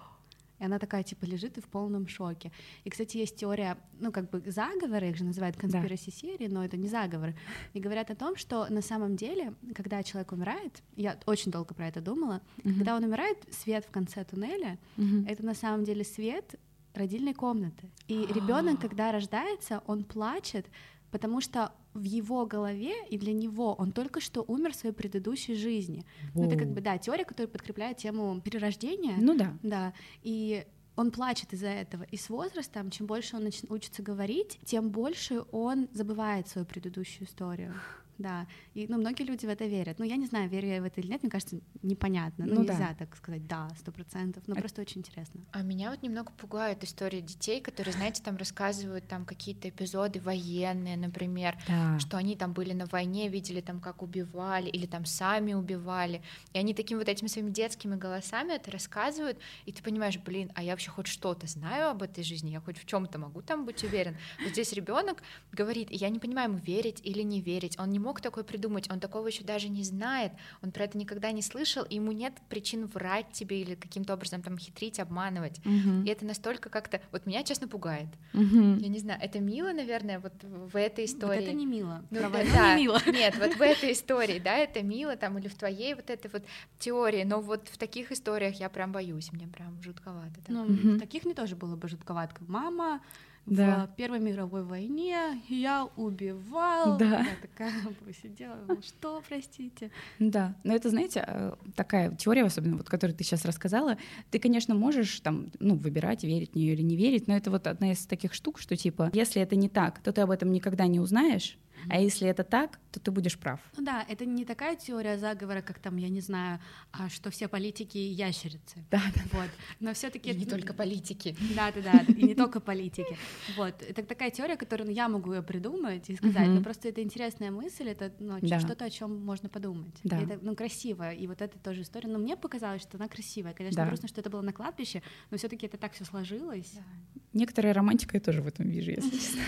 И она такая, типа, лежит и в полном шоке. И, кстати, есть теория, ну, как бы заговоры, их же называют conspiracy серии, но это не заговор. И говорят о том, что на самом деле, когда человек умирает, я очень долго про это думала, mm-hmm. когда он умирает, свет в конце туннеля, mm-hmm. это на самом деле свет родильной комнаты. И ребенок, когда рождается, он плачет, потому что в его голове и для него он только что умер в своей предыдущей жизни. Ну, это как бы, да, теория, которая подкрепляет тему перерождения. Ну да. Да, и он плачет из-за этого. И с возрастом, чем больше он нач- учится говорить, тем больше он забывает свою предыдущую историю. Да, и ну, многие люди в это верят. Ну, я не знаю, верю я в это или нет, мне кажется, непонятно. Ну, ну нельзя да. так сказать, да, сто процентов, но а... просто очень интересно. А меня вот немного пугают истории детей, которые, знаете, там рассказывают там какие-то эпизоды военные, например, да. что они там были на войне, видели там, как убивали, или там сами убивали, и они такими вот этими своими детскими голосами это рассказывают, и ты понимаешь, блин, а я вообще хоть что-то знаю об этой жизни, я хоть в чем-то могу там быть уверен. Вот здесь ребенок говорит, и я не понимаю, ему верить или не верить, он не мог такое придумать, он такого еще даже не знает, он про это никогда не слышал, и ему нет причин врать тебе или каким-то образом там хитрить, обманывать. Uh-huh. И это настолько как-то, вот меня, честно, пугает. Uh-huh. Я не знаю, это мило, наверное, вот в этой истории. Вот это не мило. Ну, да, да, не мило. Нет, вот в этой истории, да, это мило, там, или в твоей вот этой вот теории, но вот в таких историях я прям боюсь, мне прям жутковато. Так. Ну, uh-huh. таких мне тоже было бы жутковато. Мама да. в Первой мировой войне я убивал. Да. Я такая посидела, ну что, простите. Да, но это, знаете, такая теория, особенно вот, которую ты сейчас рассказала, ты, конечно, можешь там, ну, выбирать, верить в нее или не верить, но это вот одна из таких штук, что типа, если это не так, то ты об этом никогда не узнаешь, а если это так, то ты будешь прав. Ну да, это не такая теория заговора, как там, я не знаю, что все политики ящерицы. Да, да. Вот. Но все-таки не только политики. Да, да, да, и не только политики. Вот. Это такая теория, которую ну, я могу ее придумать и сказать, но просто это интересная мысль, это ну, да. что-то, о чем можно подумать. Да. Это ну, красиво, и вот это тоже история. Но мне показалось, что она красивая. Конечно, да. грустно, что это было на кладбище, но все-таки это так все сложилось. Да. Некоторая романтика я тоже в этом вижу, если честно.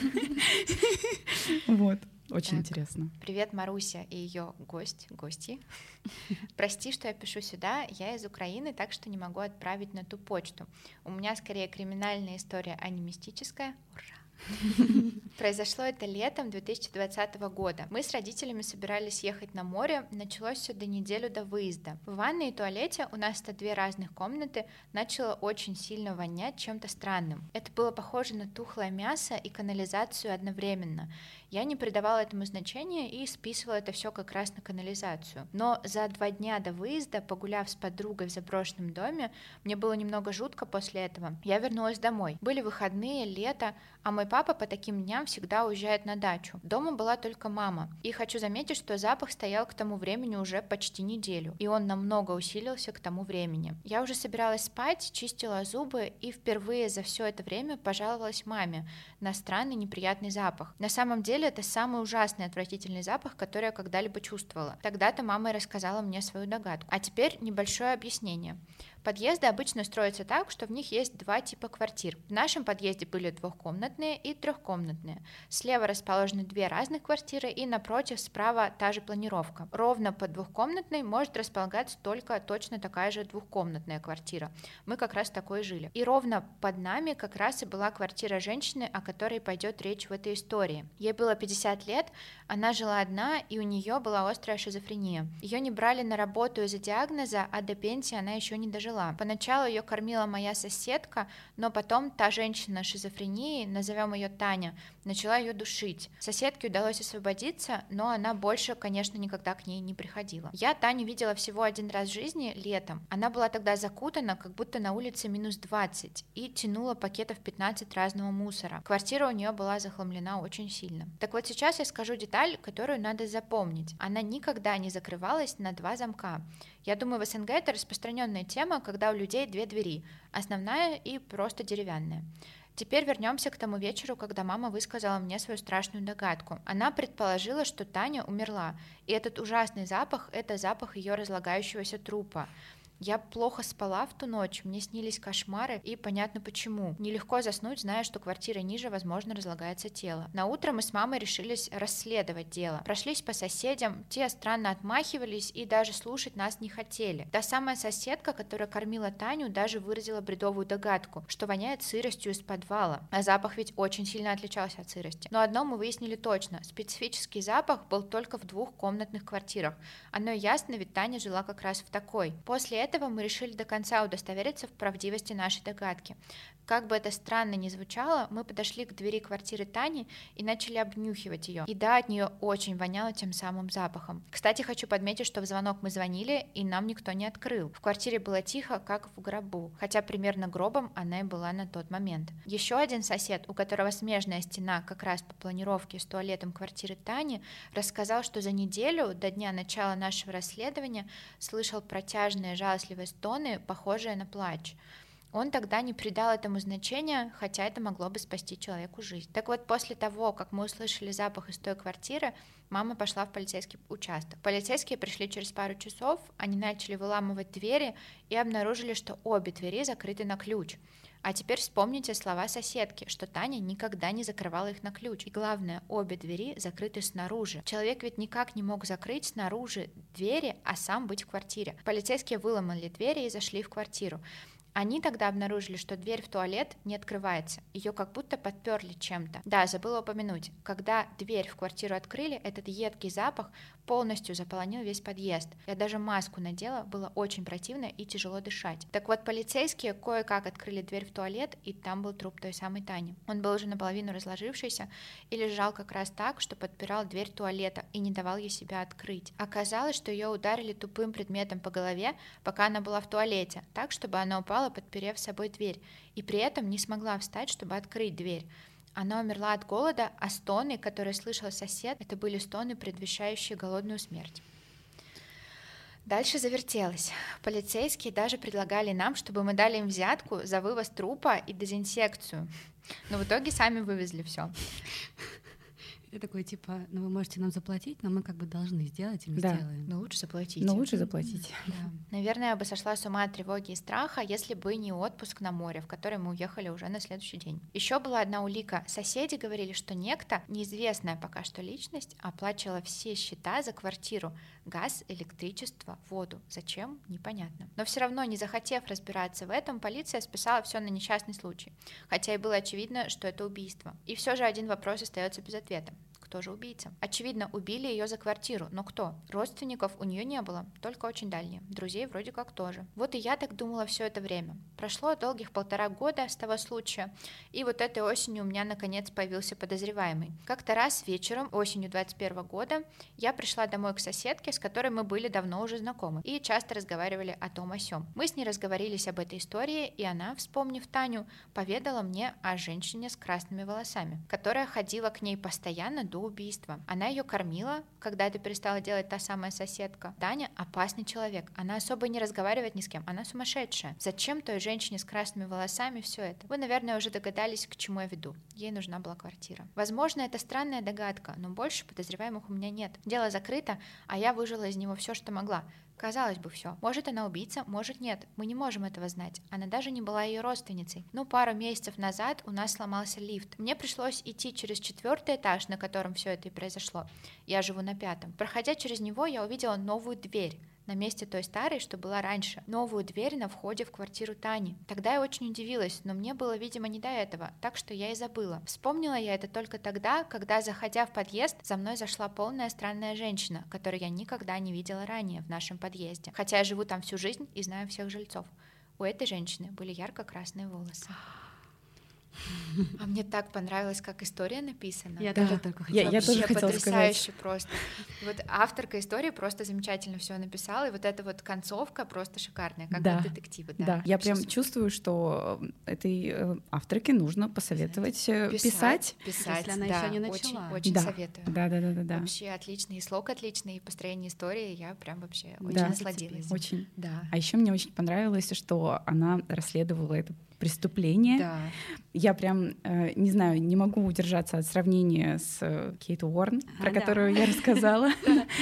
Вот. Очень так. Интересно. Привет, Маруся и ее гость, гости. Прости, что я пишу сюда. Я из Украины, так что не могу отправить на ту почту. У меня скорее криминальная история, а не мистическая. Ура! Произошло это летом две тысячи двадцатого года. Мы с родителями собирались ехать на море. Началось все до недели до выезда. В ванной и туалете, у нас это две разных комнаты, начало очень сильно вонять чем-то странным. Это было похоже на тухлое мясо и канализацию одновременно. Я не придавала этому значения и списывала это все как раз на канализацию. Но за два дня до выезда, погуляв с подругой в заброшенном доме, мне было немного жутко после этого. Я вернулась домой. Были выходные, лето, а мой папа по таким дням всегда уезжает на дачу. Дома была только мама. И хочу заметить, что запах стоял к тому времени уже почти неделю, и он намного усилился к тому времени. Я уже собиралась спать, чистила зубы и впервые за все это время пожаловалась маме на странный неприятный запах. На самом деле это самый ужасный отвратительный запах, который я когда-либо чувствовала. Тогда-то мама и рассказала мне свою догадку. А теперь небольшое объяснение. Подъезды обычно строятся так, что в них есть два типа квартир. В нашем подъезде были двухкомнатные и трехкомнатные. Слева расположены две разных квартиры, и напротив, справа та же планировка. Ровно под двухкомнатной может располагаться только точно такая же двухкомнатная квартира. Мы как раз такой жили. И ровно под нами как раз и была квартира женщины, о которой пойдет речь в этой истории. Ей было пятьдесят лет, она жила одна, и у нее была острая шизофрения. Ее не брали на работу из-за диагноза, а до пенсии она еще не дожила. Поначалу ее кормила моя соседка, но потом та женщина с шизофренией, назовем ее Таня, начала ее душить. Соседке удалось освободиться, но она больше, конечно, никогда к ней не приходила. Я Таню видела всего один раз в жизни летом. Она была тогда закутана, как будто на улице минус двадцать, и тянула пакетов пятнадцать разного мусора. Квартира у нее была захламлена очень сильно. Так вот сейчас я скажу деталь, которую надо запомнить. Она никогда не закрывалась на два замка. Я думаю, в СНГ это распространенная тема, когда у людей две двери, основная и просто деревянная. Теперь вернемся к тому вечеру, когда мама высказала мне свою страшную догадку. Она предположила, что Таня умерла, и этот ужасный запах – это запах ее разлагающегося трупа. Я плохо спала в ту ночь, мне снились кошмары, и понятно почему. Нелегко заснуть, зная, что квартира ниже, возможно, разлагается тело. На утро мы с мамой решились расследовать дело. Прошлись по соседям, те странно отмахивались и даже слушать нас не хотели. Та самая соседка, которая кормила Таню, даже выразила бредовую догадку, что воняет сыростью из подвала. А запах ведь очень сильно отличался от сырости. Но одно мы выяснили точно. Специфический запах был только в двухкомнатных квартирах. Оно ясно, ведь Таня жила как раз в такой. После этого этого мы решили до конца удостовериться в правдивости нашей догадки. Как бы это странно ни звучало, мы подошли к двери квартиры Тани и начали обнюхивать ее. И да, от нее очень воняло тем самым запахом. Кстати, хочу подметить, что в звонок мы звонили, и нам никто не открыл. В квартире было тихо, как в гробу, хотя примерно гробом она и была на тот момент. Еще один сосед, у которого смежная стена как раз по планировке с туалетом квартиры Тани, рассказал, что за неделю до дня начала нашего расследования слышал протяжные жалостливые стоны, похожие на плач. Он тогда не придал этому значения, хотя это могло бы спасти человеку жизнь. Так вот, после того, как мы услышали запах из той квартиры, мама пошла в полицейский участок. Полицейские пришли через пару часов, они начали выламывать двери и обнаружили, что обе двери закрыты на ключ. А теперь вспомните слова соседки, что Таня никогда не закрывала их на ключ. И главное, обе двери закрыты снаружи. Человек ведь никак не мог закрыть снаружи двери, а сам быть в квартире. Полицейские выломали двери и зашли в квартиру. Они тогда обнаружили, что дверь в туалет не открывается, ее как будто подперли чем-то. Да, забыла упомянуть, когда дверь в квартиру открыли, этот едкий запах полностью заполонил весь подъезд. Я даже маску надела, было очень противно и тяжело дышать. Так вот, полицейские кое-как открыли дверь в туалет, и там был труп той самой Тани. Он был уже наполовину разложившийся и лежал как раз так, что подпирал дверь туалета и не давал ей себя открыть. Оказалось, что ее ударили тупым предметом по голове, пока она была в туалете, так, чтобы она упала, подперев собой дверь, и при этом не смогла встать, чтобы открыть дверь. Она умерла от голода, а стоны, которые слышал сосед, это были стоны, предвещающие голодную смерть. Дальше завертелось. Полицейские даже предлагали нам, чтобы мы дали им взятку за вывоз трупа и дезинсекцию. Но в итоге сами вывезли все. Это такой, типа, ну вы можете нам заплатить, но мы как бы должны сделать, и мы да. сделаем. Но лучше заплатить. Но лучше заплатить. Да. Наверное, я бы сошла с ума от тревоги и страха, если бы не отпуск на море, в который мы уехали уже на следующий день. Еще была одна улика. Соседи говорили, что некто, неизвестная пока что личность, оплачивала все счета за квартиру. Газ, электричество, воду. Зачем? Непонятно. Но все равно, не захотев разбираться в этом, полиция списала все на несчастный случай. Хотя и было очевидно, что это убийство. И все же один вопрос остается без ответа. Кто же убийца? Очевидно, убили ее за квартиру, но кто? Родственников у нее не было, только очень дальние. Друзей вроде как тоже. Вот и я так думала все это время. Прошло долгих полтора года с того случая, и вот этой осенью у меня наконец появился подозреваемый. Как-то раз вечером, осенью двадцать первого года, я пришла домой к соседке, с которой мы были давно уже знакомы, и часто разговаривали о том о сём. Мы с ней разговорились об этой истории, и она, вспомнив Таню, поведала мне о женщине с красными волосами, которая ходила к ней постоянно до убийства. Она ее кормила, когда это перестала делать та самая соседка. Таня опасный человек, она особо не разговаривает ни с кем, она сумасшедшая. Зачем той женщине с красными волосами все это? Вы, наверное, уже догадались, к чему я веду. Ей нужна была квартира. Возможно, это странная догадка, но больше подозреваемых у меня нет. Дело закрыто, а я выжила из него все, что могла. Казалось бы, все. Может, она убийца, может, нет. Мы не можем этого знать. Она даже не была ее родственницей. Ну, пару месяцев назад у нас сломался лифт. Мне пришлось идти через четвертый этаж, на котором все это и произошло. Я живу на пятом. Проходя через него, я увидела новую дверь на месте той старой, что была раньше. Новую дверь на входе в квартиру Тани. Тогда я очень удивилась, но мне было, видимо, не до этого, так что я и забыла. Вспомнила я это только тогда, когда, заходя в подъезд, за мной зашла полная странная женщина, которую я никогда не видела ранее в нашем подъезде. Хотя я живу там всю жизнь и знаю всех жильцов. У этой женщины были ярко-красные волосы. А мне так понравилось, как история написана. Я да. тоже только хотела. Я, я тоже хотела потрясающе сказать. просто. И вот авторка истории просто замечательно все написала, и вот эта вот концовка просто шикарная, как да. вот детективы. Да, да. Я прям супер. чувствую, что этой авторке нужно посоветовать писать. Писать, писать Если она да, еще не очень, начала. очень да. советую. Да, да, да, да, да. Вообще отличный, и слог отличный, и построение истории, я прям вообще Да. очень насладилась. Очень. Да. А еще мне очень понравилось, что она расследовала это преступление. Да. Я прям, э, не знаю, не могу удержаться от сравнения с э, Кейт Уорн, А, про да. которую я рассказала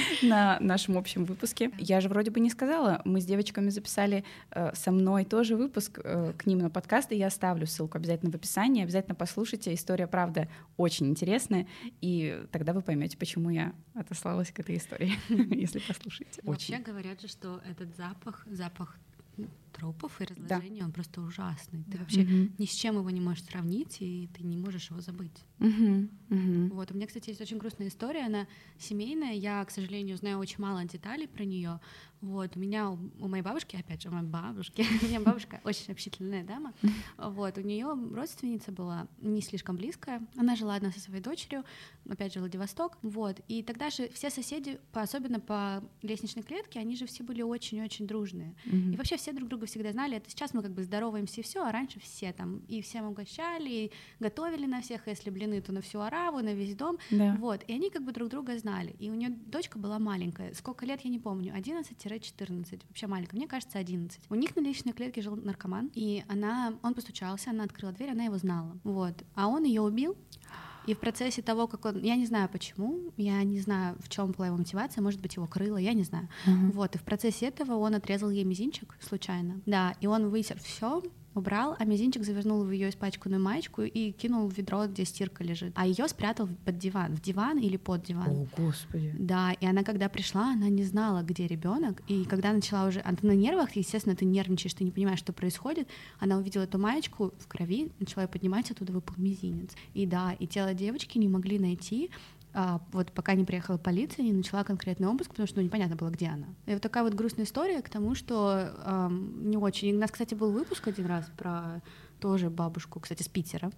на нашем общем выпуске. Я же вроде бы не сказала, мы с девочками записали э, со мной тоже выпуск э, к ним на подкаст, и я оставлю ссылку обязательно в описании, обязательно послушайте. История, правда, очень интересная, и тогда вы поймете, почему я отослалась к этой истории, если послушаете. Вообще Очень. говорят же, что этот запах, запах трупов и разложения, он просто ужасный. Ты вообще Мгм. ни с чем его не можешь сравнить, и ты не можешь его забыть. Мгм, мгм. Вот, у меня, кстати, есть очень грустная история, она семейная, я, к сожалению, знаю очень мало деталей про нее. Вот, у меня, у, у моей бабушки, опять же, у моей бабушки, у меня бабушка очень общительная дама, вот, у нее родственница была не слишком близкая, она жила одна со своей дочерью, опять же, Владивосток, вот, и тогда же все соседи, по, особенно по лестничной клетке, они же все были очень-очень дружные, Мгм. и вообще все друг друга всегда знали, это сейчас мы как бы здороваемся и все, а раньше все там, и всем угощали, и готовили на всех, если блины, то на всю ораву, на весь дом, Да. вот, и они как бы друг друга знали. И у нее дочка была маленькая. Сколько лет, я не помню. одиннадцать-четырнадцать. Вообще маленькая. Мне кажется, одиннадцать. У них на личной клетке жил наркоман. И она, он постучался, она открыла дверь, она его знала. Вот. А он ее убил. И в процессе того, как он... Я не знаю, почему. Я не знаю, в чем была его мотивация. Может быть, его крыло. Я не знаю. Мгм. Вот. И в процессе этого он отрезал ей мизинчик случайно. Да. И он вытер все, убрал, а мизинчик завернул в ее испачканную маечку и кинул в ведро, где стирка лежит. А ее спрятал под диван, в диван или под диван. О, Господи. Да, и она, когда пришла, она не знала, где ребенок, и когда начала уже, она на нервах, естественно, ты нервничаешь, ты не понимаешь, что происходит, она увидела эту маечку в крови, начала ее поднимать, оттуда выпал мизинец. И да, и тело девочки не могли найти, а, вот пока не приехала полиция, не начала конкретный обыск, потому что ну, непонятно было, где она. И вот такая вот грустная история к тому, что эм, не очень. И у нас, кстати, был выпуск один раз про тоже бабушку, кстати, с Питера.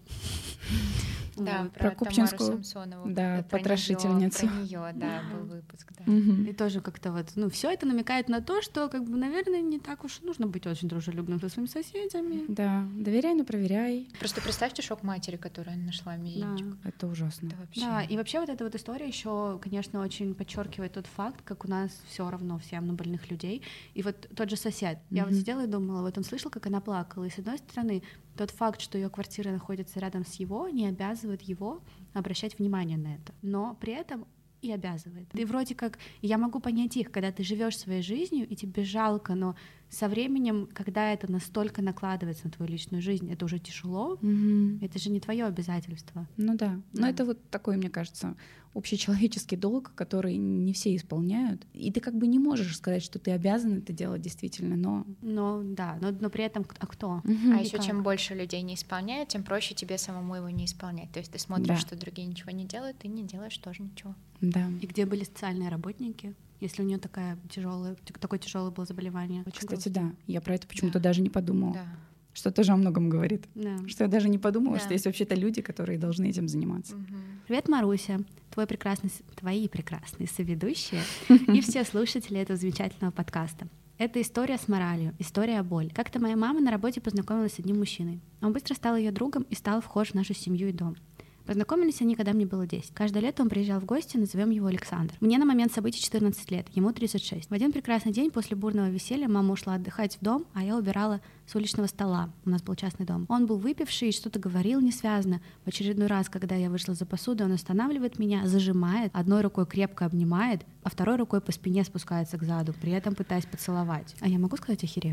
Да, Вот. про, Про Купчинскую, Тамару Самсонову. да, Про потрошительницу. неё, Про нее, да, был выпуск, да. Мгм. И тоже как-то вот, ну, все это намекает на то, что, как бы, наверное, не так уж и нужно быть очень дружелюбным со своими соседями. Да, доверяй, но проверяй. Просто представьте шок матери, которая нашла мизинчик. Да. Это ужасно. Это вообще... Да, и вообще вот эта вот история еще, конечно, очень подчеркивает тот факт, как у нас все равно всем на больных людей. И вот тот же сосед. Я вот Мгм. сидела и думала, вот он слышал, как она плакала. И с одной стороны, тот факт, что ее квартира находится рядом с его, не обязывает его обращать внимание на это. Но при этом и обязывает. И вроде как я могу понять их, когда ты живешь своей жизнью, и тебе жалко, но со временем, когда это настолько накладывается на твою личную жизнь, это уже тяжело, Мгм. это же не твое обязательство. Ну да. Но Да. это вот такой, мне кажется, общечеловеческий долг, который не все исполняют. И ты как бы не можешь сказать, что ты обязан это делать действительно, но... Но да, но, но при этом а кто? Мгм. А И еще как? чем больше людей не исполняет, тем проще тебе самому его не исполнять. То есть ты смотришь, Да. что другие ничего не делают, ты не делаешь тоже ничего. Да. И где были социальные работники, если у нее такая тяжелая, такое тяжелое было заболевание? Очень Кстати, грустно. да. Я про это почему-то Да. даже не подумала. Да. Что тоже о многом говорит. Да. Что я даже не подумала, Да. что есть вообще-то люди, которые должны этим заниматься. Мгм. Привет, Маруся, твой прекрасный, с- твои прекрасные соведущие и все слушатели этого замечательного подкаста. Это история с моралью, история о боли. Как-то моя мама на работе познакомилась с одним мужчиной. Он быстро стал ее другом и стал вхож в нашу семью и дом. Познакомились они, когда мне было десять. Каждое лето он приезжал в гости, назовем его Александр. Мне на момент событий четырнадцать лет, ему тридцать шесть. В один прекрасный день после бурного веселья мама ушла отдыхать в дом, а я убирала с уличного стола. У нас был частный дом. Он был выпивший и что-то говорил несвязно. В очередной раз, когда я вышла за посудой, он останавливает меня, зажимает, одной рукой крепко обнимает, а второй рукой по спине спускается к заду, при этом пытаясь поцеловать. А я могу сказать охерев?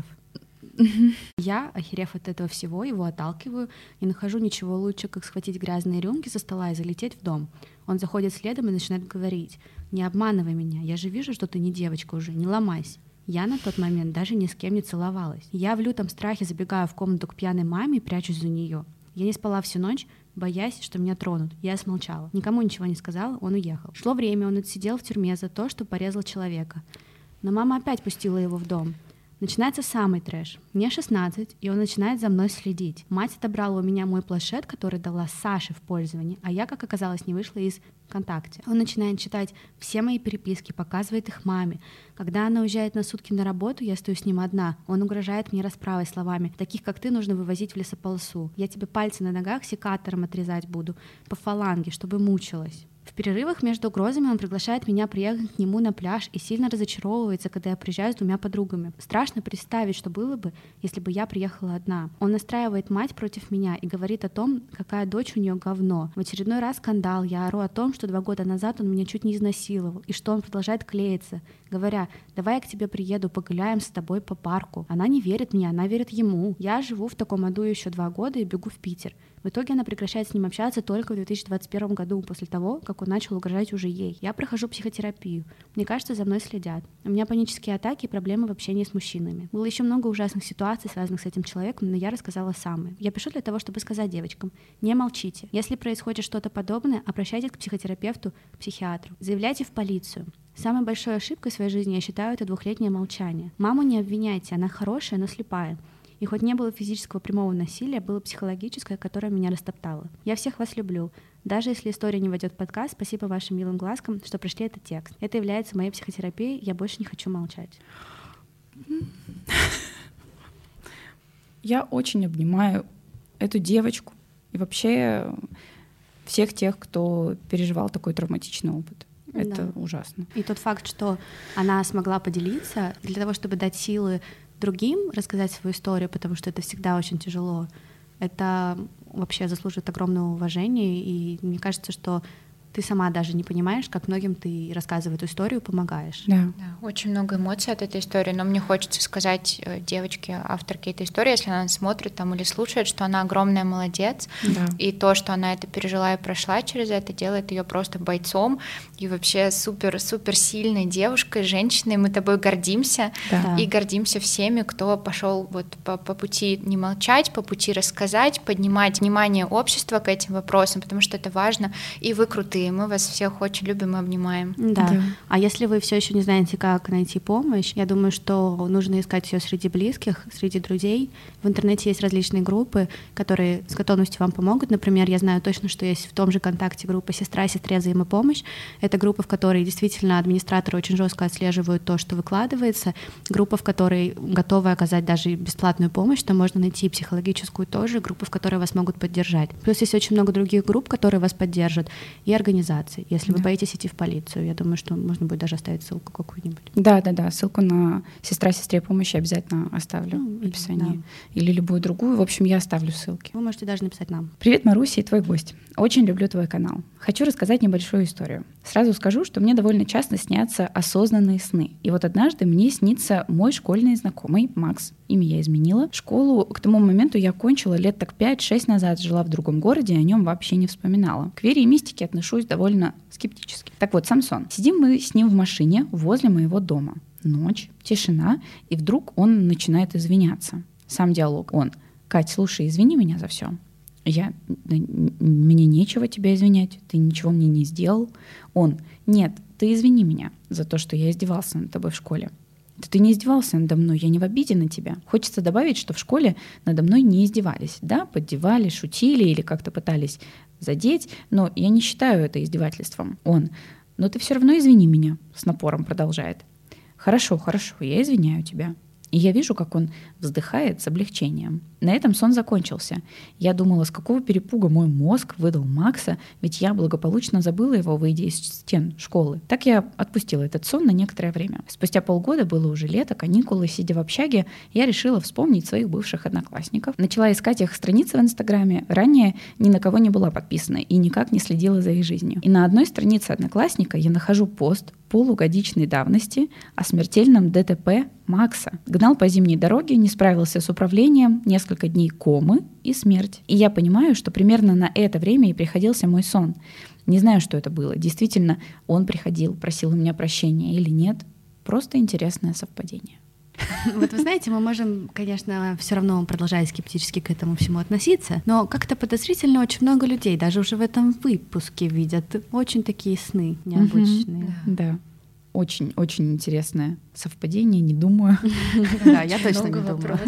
Я, охерев от этого всего, его отталкиваю, не нахожу ничего лучше, как схватить грязные рюмки со стола и залететь в дом. Он заходит следом и начинает говорить: «Не обманывай меня, я же вижу, что ты не девочка уже, не ломайся». Я на тот момент даже ни с кем не целовалась. Я в лютом страхе забегаю в комнату к пьяной маме и прячусь за нее. Я не спала всю ночь, боясь, что меня тронут. Я смолчала. Никому ничего не сказала, он уехал. Шло время, он отсидел в тюрьме за то, что порезал человека. Но мама опять пустила его в дом. Начинается самый трэш. Мне шестнадцать, и он начинает за мной следить. Мать отобрала у меня мой планшет, который дала Саше в пользование, а я, как оказалось, не вышла из ВКонтакте. Он начинает читать все мои переписки, показывает их маме. Когда она уезжает на сутки на работу, я стою с ним одна. Он угрожает мне расправой словами: «Таких, как ты, нужно вывозить в лесополосу. Я тебе пальцы на ногах секатором отрезать буду, по фаланге, чтобы мучилась». В перерывах между угрозами он приглашает меня приехать к нему на пляж и сильно разочаровывается, когда я приезжаю с двумя подругами. Страшно представить, что было бы, если бы я приехала одна. Он настраивает мать против меня и говорит о том, какая дочь у нее говно. В очередной раз скандал. Я ору о том, что два года назад он меня чуть не изнасиловал, и что он продолжает клеиться, говоря: «Давай я к тебе приеду, погуляем с тобой по парку». Она не верит мне, она верит ему. Я живу в таком аду еще два года и бегу в Питер. В итоге она прекращает с ним общаться только в две тысячи двадцать первом году, после того, как он начал угрожать уже ей. Я прохожу психотерапию. Мне кажется, за мной следят. У меня панические атаки и проблемы в общении с мужчинами. Было еще много ужасных ситуаций, связанных с этим человеком, но я рассказала самые. Я пишу для того, чтобы сказать девочкам: не молчите. Если происходит что-то подобное, обращайтесь к психотерапевту, психиатру. Заявляйте в полицию. Самой большой ошибкой в своей жизни я считаю это двухлетнее молчание. Маму не обвиняйте, она хорошая, но слепая. И хоть не было физического прямого насилия, было психологическое, которое меня растоптало. Я всех вас люблю. Даже если история не войдет в подкаст, спасибо вашим милым глазкам, что пришли этот текст. Это является моей психотерапией, я больше не хочу молчать. Я очень обнимаю эту девочку и вообще всех тех, кто переживал такой травматичный опыт. Это да. ужасно. И тот факт, что она смогла поделиться для того, чтобы дать силы другим рассказать свою историю, потому что это всегда очень тяжело, это вообще заслуживает огромного уважения, и мне кажется, что ты сама даже не понимаешь, как многим ты, рассказывая эту историю, помогаешь. Да. Да, очень много эмоций от этой истории, но мне хочется сказать девочке, авторке этой истории, если она смотрит там или слушает, что она огромная молодец, да. И то, что она это пережила и прошла через это, делает ее просто бойцом и вообще супер-супер сильной девушкой, женщиной. Мы тобой гордимся, да. И гордимся всеми, кто пошел вот по, по пути не молчать, по пути рассказать, поднимать внимание общества к этим вопросам, потому что это важно, и вы крутые. Мы вас всех очень любим и обнимаем. Да. да. А если вы все еще не знаете, как найти помощь, я думаю, что нужно искать ее среди близких, среди друзей. В интернете есть различные группы, которые с готовностью вам помогут. Например, я знаю точно, что есть в том же ВКонтакте группа «Сестра, сестре взаимопомощь». Это группа, в которой действительно администраторы очень жестко отслеживают то, что выкладывается. Группа, в которой готовы оказать даже бесплатную помощь. Там можно найти психологическую тоже. Группа, в которой вас могут поддержать. Плюс есть очень много других групп, которые вас поддержат. И организации. Если да. вы боитесь идти в полицию, я думаю, что можно будет даже оставить ссылку какую-нибудь. Да, да, да. Ссылку на «Сестра сестре помощи» обязательно оставлю ну, в описании. Да. Или любую другую. В общем, я оставлю ссылки. Вы можете даже написать нам. Привет, Маруся и твой гость. Очень люблю твой канал. Хочу рассказать небольшую историю. Сразу скажу, что мне довольно часто снятся осознанные сны. И вот однажды мне снится мой школьный знакомый Макс. Имя я изменила. Школу к тому моменту я окончила лет так пять-шесть назад, жила в другом городе, о нем вообще не вспоминала. К вере и мистике отношусь довольно скептически. Так вот, Самсон. Сидим мы с ним в машине возле моего дома. Ночь, тишина, и вдруг он начинает извиняться. Сам диалог. Он: «Кать, слушай, извини меня за все». Я: да, мне нечего тебя извинять, ты ничего мне не сделал. Он: нет, ты извини меня за то, что я издевался над тобой в школе. Да ты не издевался надо мной, я не в обиде на тебя. Хочется добавить, что в школе надо мной не издевались. Да, поддевали, шутили или как-то пытались задеть, но я не считаю это издевательством. Он: но ты все равно извини меня, с напором продолжает. Хорошо, хорошо, я извиняю тебя. И я вижу, как он вздыхает с облегчением. На этом сон закончился. Я думала, с какого перепуга мой мозг выдал Макса, ведь я благополучно забыла его, выйдя из стен школы. Так я отпустила этот сон на некоторое время. Спустя полгода, было уже лето, каникулы, сидя в общаге, я решила вспомнить своих бывших одноклассников. Начала искать их страницы в Инстаграме. Ранее ни на кого не была подписана и никак не следила за их жизнью. И на одной странице одноклассника я нахожу пост полугодичной давности о смертельном ДТП Макса. Гнал по зимней дороге, не справился с управлением, несколько дней комы и смерть. И я понимаю, что примерно на это время и приходился мой сон. Не знаю, что это было. Действительно, он приходил, просил у меня прощения или нет. Просто интересное совпадение. Вот вы знаете, мы можем, конечно, все равно продолжать скептически к этому всему относиться, но как-то подозрительно очень много людей даже уже в этом выпуске видят очень такие сны необычные. Угу, да. Очень-очень интересное совпадение, не думаю. Да, я точно не думаю.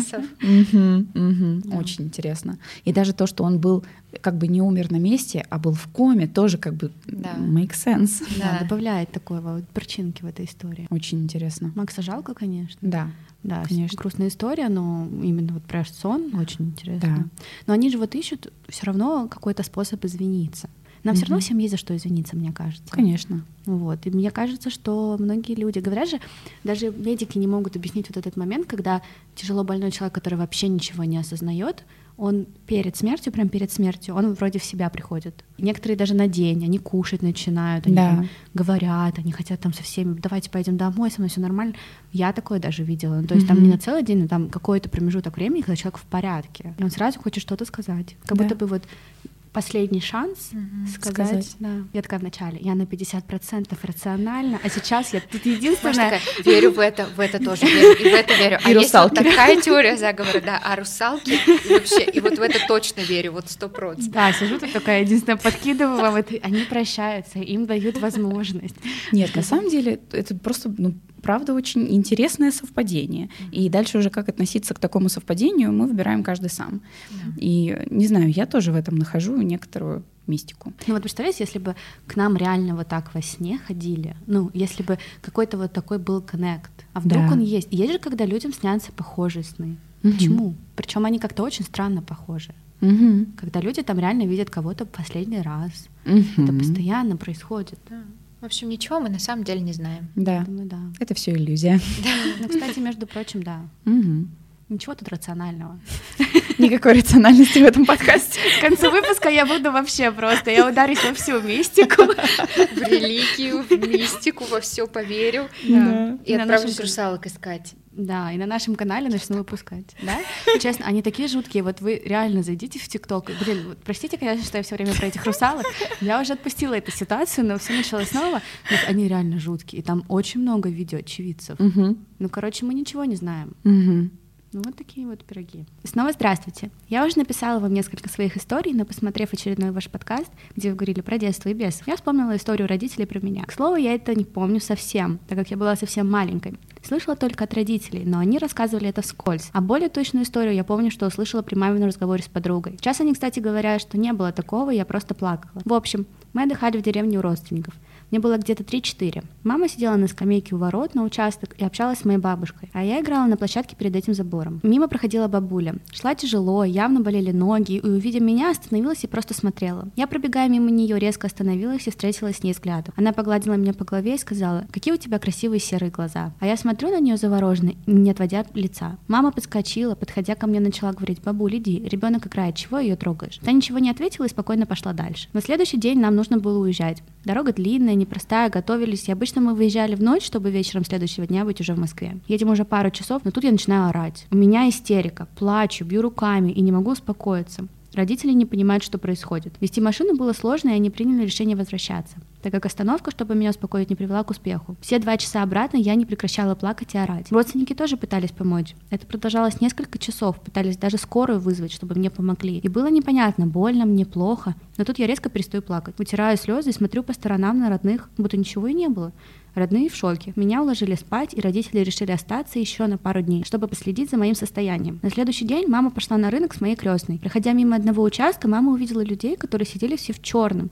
Очень интересно. И даже то, что он был, как бы не умер на месте, а был в коме, тоже как бы make sense. Да, добавляет такой вот перчинки в этой истории. Очень интересно. Макса жалко, конечно. Да. Да, конечно. Грустная история, но именно вот про сон очень интересно. Да. Но они же вот ищут все равно какой-то способ извиниться. Нам mm-hmm. все равно всем есть за что извиниться, мне кажется. Конечно. Вот. И мне кажется, что многие люди, говорят же, даже медики не могут объяснить вот этот момент, когда тяжело больной человек, который вообще ничего не осознает, он перед смертью, прям перед смертью, он вроде в себя приходит. Некоторые даже на день, они кушать начинают, они да. там говорят, они хотят там со всеми, давайте пойдем домой, со мной все нормально. Я такое даже видела. То есть mm-hmm. там не на целый день, но там какой-то промежуток времени, когда человек в порядке. И он сразу хочет что-то сказать. Как да. будто бы вот последний шанс mm-hmm. сказать. сказать. Да. Я такая вначале, я на пятьдесят процентов рационально, а сейчас я тут единственная... Такая, верю в это, в это тоже верю, и в это верю. И а русалки. Есть вот такая теория заговора, да, а русалки и вообще, и вот в это точно верю, вот сто процентов. Да, сижу тут такая, единственная, подкидываю вам это, они прощаются, им дают возможность. Нет, на самом деле это просто, ну, правда, очень интересное совпадение. Mm-hmm. И дальше уже как относиться к такому совпадению, мы выбираем каждый сам. Mm-hmm. И, не знаю, я тоже в этом нахожу некоторую мистику. Ну вот представляете, если бы к нам реально вот так во сне ходили, ну, если бы какой-то вот такой был коннект, а вдруг да. он есть. Есть же, когда людям снятся похожие сны. Mm-hmm. Почему? Причем они как-то очень странно похожи. Mm-hmm. Когда люди там реально видят кого-то в последний раз. Mm-hmm. Это постоянно происходит. Да. В общем, ничего мы на самом деле не знаем. Да, думаю, да. Это все иллюзия. Ну, кстати, между прочим, да. Угу. Ничего тут рационального. Никакой рациональности в этом подкасте. К концу выпуска я буду вообще просто, я ударюсь во всю мистику. В религию, в мистику, во все поверю. Да. И, и отправлюсь русалок искать. Да, и на нашем канале начну выпускать, да? Честно, они такие жуткие, вот вы реально зайдите в ТикТок, блин, вот, простите, конечно, что я все время про этих русалок, я уже отпустила эту ситуацию, но все началось снова, вот они реально жуткие, и там очень много видео очевидцев. Угу. Ну, короче, мы ничего не знаем. Угу. Ну, вот такие вот пироги. Снова здравствуйте. Я уже написала вам несколько своих историй, но, посмотрев очередной ваш подкаст, где вы говорили про детство и бесов, я вспомнила историю родителей про меня. К слову, я это не помню совсем, так как я была совсем маленькой. Слышала только от родителей, но они рассказывали это вскользь. А более точную историю я помню, что услышала при мамином разговоре с подругой. Сейчас они, кстати, говорят, что не было такого, я просто плакала. В общем, мы отдыхали в деревне у родственников. Мне было где-то три-четыре. Мама сидела на скамейке у ворот на участок и общалась с моей бабушкой, а я играла на площадке перед этим забором. Мимо проходила бабуля. Шла тяжело, явно болели ноги, и, увидев меня, остановилась и просто смотрела. Я, пробегая мимо нее, резко остановилась и встретилась с ней взглядом. Она погладила меня по голове и сказала: «Какие у тебя красивые серые глаза». А я смотрю на нее завороженно, не отводя лица. Мама подскочила, подходя ко мне, начала говорить: «Бабуль, иди, ребенок играет, чего ее трогаешь?» Та ничего не ответила и спокойно пошла дальше. На следующий день нам нужно было уезжать. Дорога длинная, непростая, готовились, и обычно мы выезжали в ночь, чтобы вечером следующего дня быть уже в Москве. Едем уже пару часов, но тут я начинаю орать. У меня истерика, плачу, бью руками и не могу успокоиться. Родители не понимают, что происходит. Вести машину было сложно, и они приняли решение возвращаться, так как остановка, чтобы меня успокоить, не привела к успеху. Все два часа обратно я не прекращала плакать и орать. Родственники тоже пытались помочь. Это продолжалось несколько часов, пытались даже скорую вызвать, чтобы мне помогли. И было непонятно, больно мне, плохо. Но тут я резко перестаю плакать. Утираю слезы и смотрю по сторонам на родных, будто ничего и не было. Родные в шоке. Меня уложили спать, и родители решили остаться еще на пару дней, чтобы последить за моим состоянием. На следующий день мама пошла на рынок с моей крестной. Проходя мимо одного участка, мама увидела людей, которые сидели все в черном.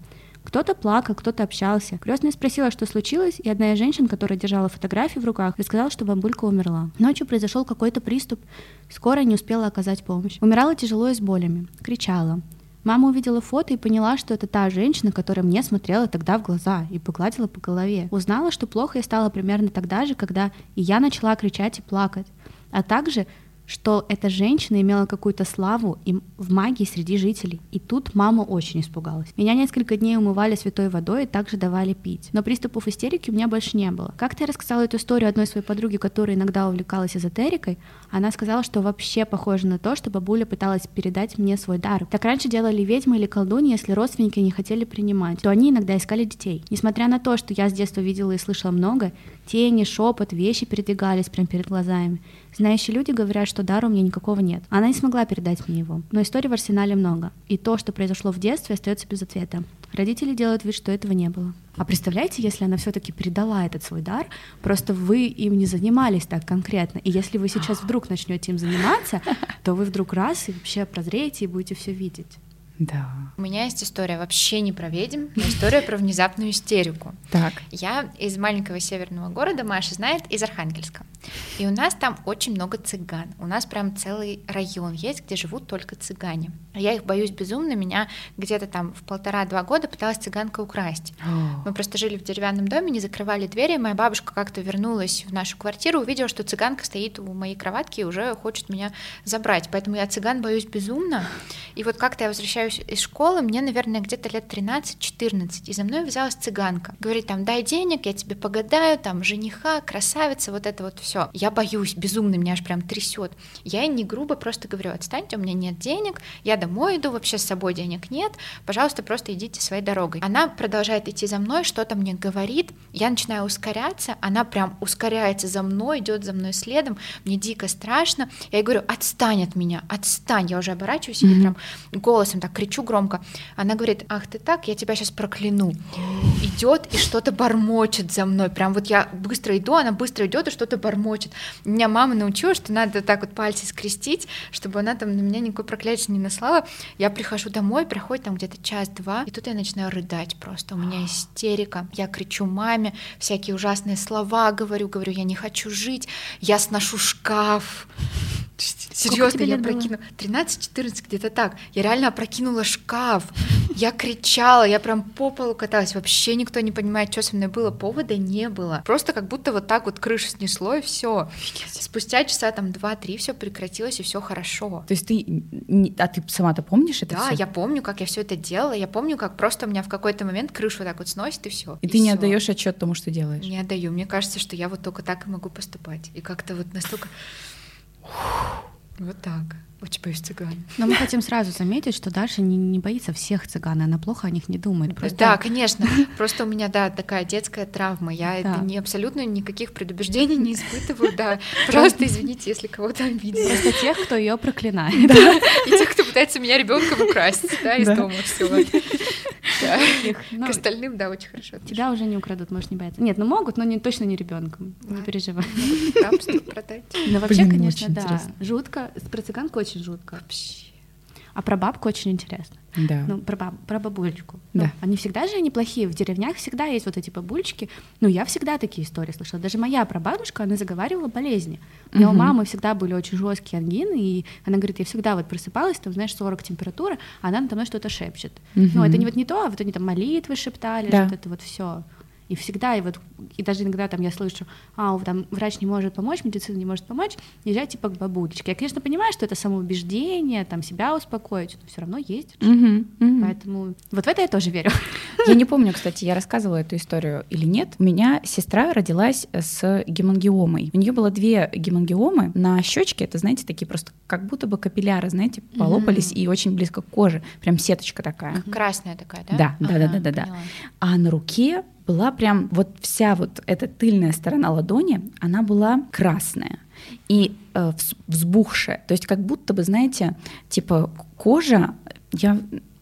Кто-то плакал, кто-то общался. Крестная спросила, что случилось, и одна из женщин, которая держала фотографию в руках, рассказала, что бабулька умерла. Ночью произошел какой-то приступ. Скорая не успела оказать помощь. Умирала тяжело и с болями. Кричала. Мама увидела фото и поняла, что это та женщина, которая мне смотрела тогда в глаза и погладила по голове. Узнала, что плохо ей стало примерно тогда же, когда и я начала кричать и плакать. А также, что эта женщина имела какую-то славу и в магии среди жителей. И тут мама очень испугалась. Меня несколько дней умывали святой водой и также давали пить. Но приступов истерики у меня больше не было. Как-то я рассказала эту историю одной своей подруге, которая иногда увлекалась эзотерикой. Она сказала, что вообще похоже на то, что бабуля пыталась передать мне свой дар. Так раньше делали ведьмы или колдуньи, если родственники не хотели принимать, то они иногда искали детей. Несмотря на то, что я с детства видела и слышала много, тени, шепот, вещи передвигались прямо перед глазами. Знающие люди говорят, что дара у меня никакого нет. Она не смогла передать мне его. Но историй в арсенале много. И то, что произошло в детстве, остается без ответа. Родители делают вид, что этого не было. А представляете, если она все-таки передала этот свой дар, просто вы им не занимались так конкретно. И если вы сейчас вдруг начнете им заниматься, то вы вдруг раз и вообще прозреете и будете все видеть. Да. У меня есть история вообще не про ведьм, но история про внезапную истерику. Так. Я из маленького северного города, Маша знает, из Архангельска. И у нас там очень много цыган. У нас прям целый район есть, где живут только цыгане. Я их боюсь безумно. Меня где-то там в полтора-два года пыталась цыганка украсть. О. Мы просто жили в деревянном доме, не закрывали двери. Моя бабушка как-то вернулась в нашу квартиру, увидела, что цыганка стоит у моей кроватки и уже хочет меня забрать. Поэтому я цыган боюсь безумно. И вот как-то я возвращаюсь из школы, мне, наверное, где-то лет тринадцать-четырнадцать, и за мной взялась цыганка. Говорит, там, дай денег, я тебе погадаю, там, жениха, красавица, вот это вот все. Я боюсь, безумно, меня аж прям трясет. Я ей не грубо просто говорю, отстаньте, у меня нет денег, я домой иду, вообще с собой денег нет, пожалуйста, просто идите своей дорогой. Она продолжает идти за мной, что-то мне говорит, я начинаю ускоряться, она прям ускоряется за мной, идет за мной следом, мне дико страшно. Я ей говорю, отстань от меня, отстань, я уже оборачиваюсь mm-hmm. и прям голосом так кричу громко. Она говорит, ах ты так, я тебя сейчас прокляну. Идет и что-то бормочет за мной. Прям вот я быстро иду, она быстро идет и что-то бормочет. Меня мама научила, что надо так вот пальцы скрестить, чтобы она там на меня никакой проклятие не наслала. Я прихожу домой, проходит там где-то час-два, и тут я начинаю рыдать просто. У меня истерика. Я кричу маме, всякие ужасные слова говорю, говорю, я не хочу жить, я сношу шкаф. Серьезно, я прокинула тринадцать-четырнадцать, где-то так. Я реально опрокинула шкаф. Я кричала, я прям по полу каталась. Вообще никто не понимает, что со мной было. Повода не было. Просто как будто вот так вот крышу снесло, и все. Спустя часа там два-три все прекратилось, и все хорошо. То есть ты, а ты сама-то помнишь это? Да, всё? я помню, как я все это делала. Я помню, как просто у меня в какой-то момент крышу так вот сносит, и все. И, и ты не всё. отдаешь отчет тому, что делаешь? Не отдаю. Мне кажется, что я вот только так и могу поступать. И как-то вот настолько... Вот так. Очень боюсь цыган. Но мы хотим сразу заметить, что Даша не, не боится всех цыган, она плохо о них не думает. Просто... Да, конечно. Просто у меня, да, такая детская травма. Я Да. это не абсолютно никаких предубеждений не испытываю. Да, пожалуйста, извините, если кого-то обидела. Просто тех, кто ее проклинает. И тех, кто пытается меня ребенком украсть, да, из Да. дома всего. Да. Ну, К остальным, да, очень хорошо. тебя уже не украдут, можешь не бояться. Нет, ну могут, но не, точно не ребенком. Не переживай. Рабство продать. Но вообще, Блин, конечно, очень да. интересно. Жутко. Про цыганку очень жутко. А про бабку очень интересно. Да. Ну, про, баб, про бабулечку. Да. Ну, они всегда же неплохие. В деревнях всегда есть вот эти бабульчики. Ну, я всегда такие истории слышала. Даже моя прабабушка, она заговаривала болезни. У меня у Мгм. мамы всегда были очень жесткие ангины, и она говорит, я всегда вот просыпалась, там, знаешь, сорок температура, а она надо мной что-то шепчет. Ну, Мгм. это не вот не то, а вот они там молитвы шептали, Да. вот это вот все. И всегда, и вот, и даже иногда там я слышу, а, там врач не может помочь, медицина не может помочь, езжай типа к бабулечке. Я, конечно, понимаю, что это самоубеждение, там себя успокоить, но все равно есть. Мгм, мгм. Поэтому вот в это я тоже верю. Я не помню, кстати, я рассказывала эту историю или нет. У меня сестра родилась с гемангиомой. У нее было две гемангиомы на щечке. Это, знаете, такие просто как будто бы капилляры, знаете, полопались и очень близко к коже. Прям сеточка такая. Красная такая, да? Да, да, да, Ага, да, да, да. поняла. А на руке была прям вот вся вот эта тыльная сторона ладони, она была красная и э, вс- взбухшая. То есть как будто бы, знаете, типа кожа, я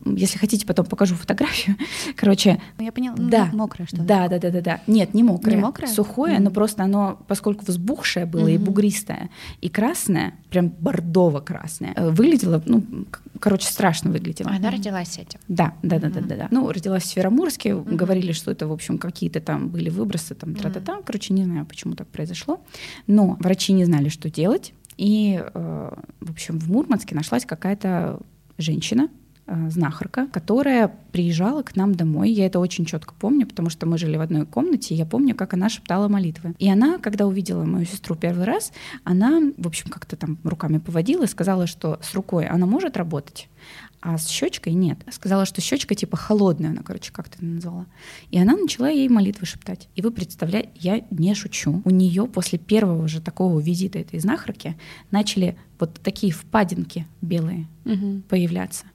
если хотите, потом покажу фотографию. Короче, я поняла, да, мокрое что-то. Да, да, да, да, да. Нет, не мокрое, не мокрое? сухое, mm-hmm. но просто оно, поскольку взбухшее было mm-hmm. и бугристое, и красное, прям бордово-красное, выглядело, ну, короче, страшно выглядело. Она mm-hmm. родилась с этим? Да, да, да, mm-hmm. да, да, да. Ну, родилась в Североморске, mm-hmm. говорили, что это, в общем, какие-то там были выбросы, там, тра-та-та. Mm-hmm. Короче, не знаю, почему так произошло, но врачи не знали, что делать, и, э, в общем, в Мурманске нашлась какая-то женщина, знахарка, которая приезжала к нам домой. Я это очень четко помню, потому что мы жили в одной комнате, и я помню, как она шептала молитвы. И она, когда увидела мою сестру первый раз, она, в общем, как-то там руками поводила и сказала, что с рукой она может работать, а с щечкой нет. Сказала, что щечка типа холодная, она, короче, как-то это назвала. И она начала ей молитвы шептать. И вы представляете, я не шучу. У нее после первого же такого визита этой знахарки начали вот такие впадинки белые угу. появляться.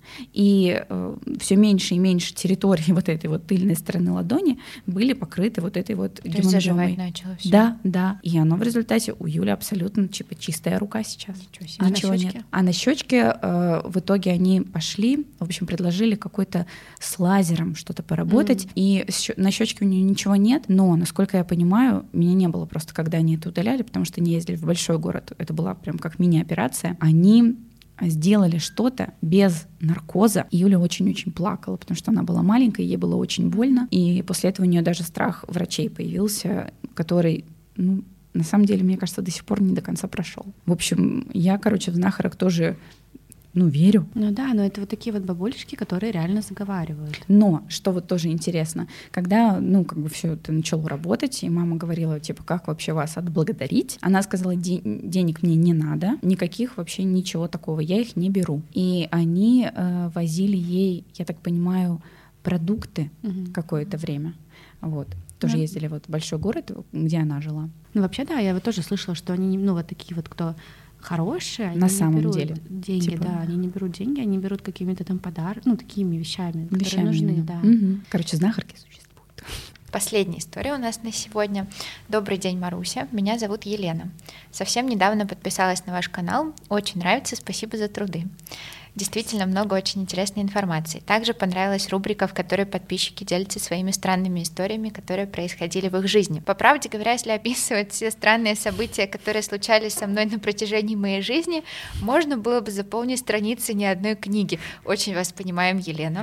И э, все меньше и меньше территории вот этой вот тыльной стороны ладони были покрыты вот этой вот гемангиомой. То есть заживать начало всё. Да, да. И оно в результате у Юли абсолютно типа чистая рука сейчас. А Ничего на щечке? нет. А на щечке э, в итоге они пошли, в общем, предложили какой-то с лазером что-то поработать. Mm. И щ- на щечке у нее ничего нет, но, насколько я понимаю, меня не было просто, когда они это удаляли, потому что они ездили в большой город. Это была прям как мини-операция. Они сделали что-то без наркоза. И Юля очень-очень плакала, потому что она была маленькая, ей было очень больно. И после этого у нее даже страх врачей появился, который, ну, на самом деле, мне кажется, до сих пор не до конца прошел. В общем, я, короче, в знахарок тоже, ну, верю. Ну да, но это вот такие вот бабулечки, которые реально заговаривают. Но, что вот тоже интересно, когда, ну, как бы все это начало работать, и мама говорила, типа, как вообще вас отблагодарить? Она сказала, Де- денег мне не надо, никаких вообще ничего такого, я их не беру. И они э, возили ей, я так понимаю, продукты угу. какое-то время. Вот. Тоже да. ездили вот в большой город, где она жила. Ну, вообще, да, я вот тоже слышала, что они, ну, вот такие вот, кто хорошие, они на не самом берут деле деньги, типа... да, они не берут деньги, они берут какими-то там подарками, ну, такими вещами, вещами которые нужны, да. Угу. Короче, знахарки существуют. Последняя история у нас на сегодня. Добрый день, Маруся. Меня зовут Елена. Совсем недавно подписалась на ваш канал. Очень нравится, спасибо за труды. Действительно много очень интересной информации. Также понравилась рубрика, в которой подписчики делятся своими странными историями, которые происходили в их жизни. По правде говоря, если описывать все странные события, которые случались со мной на протяжении моей жизни, можно было бы заполнить страницы не одной книги. Очень вас понимаем, Елена.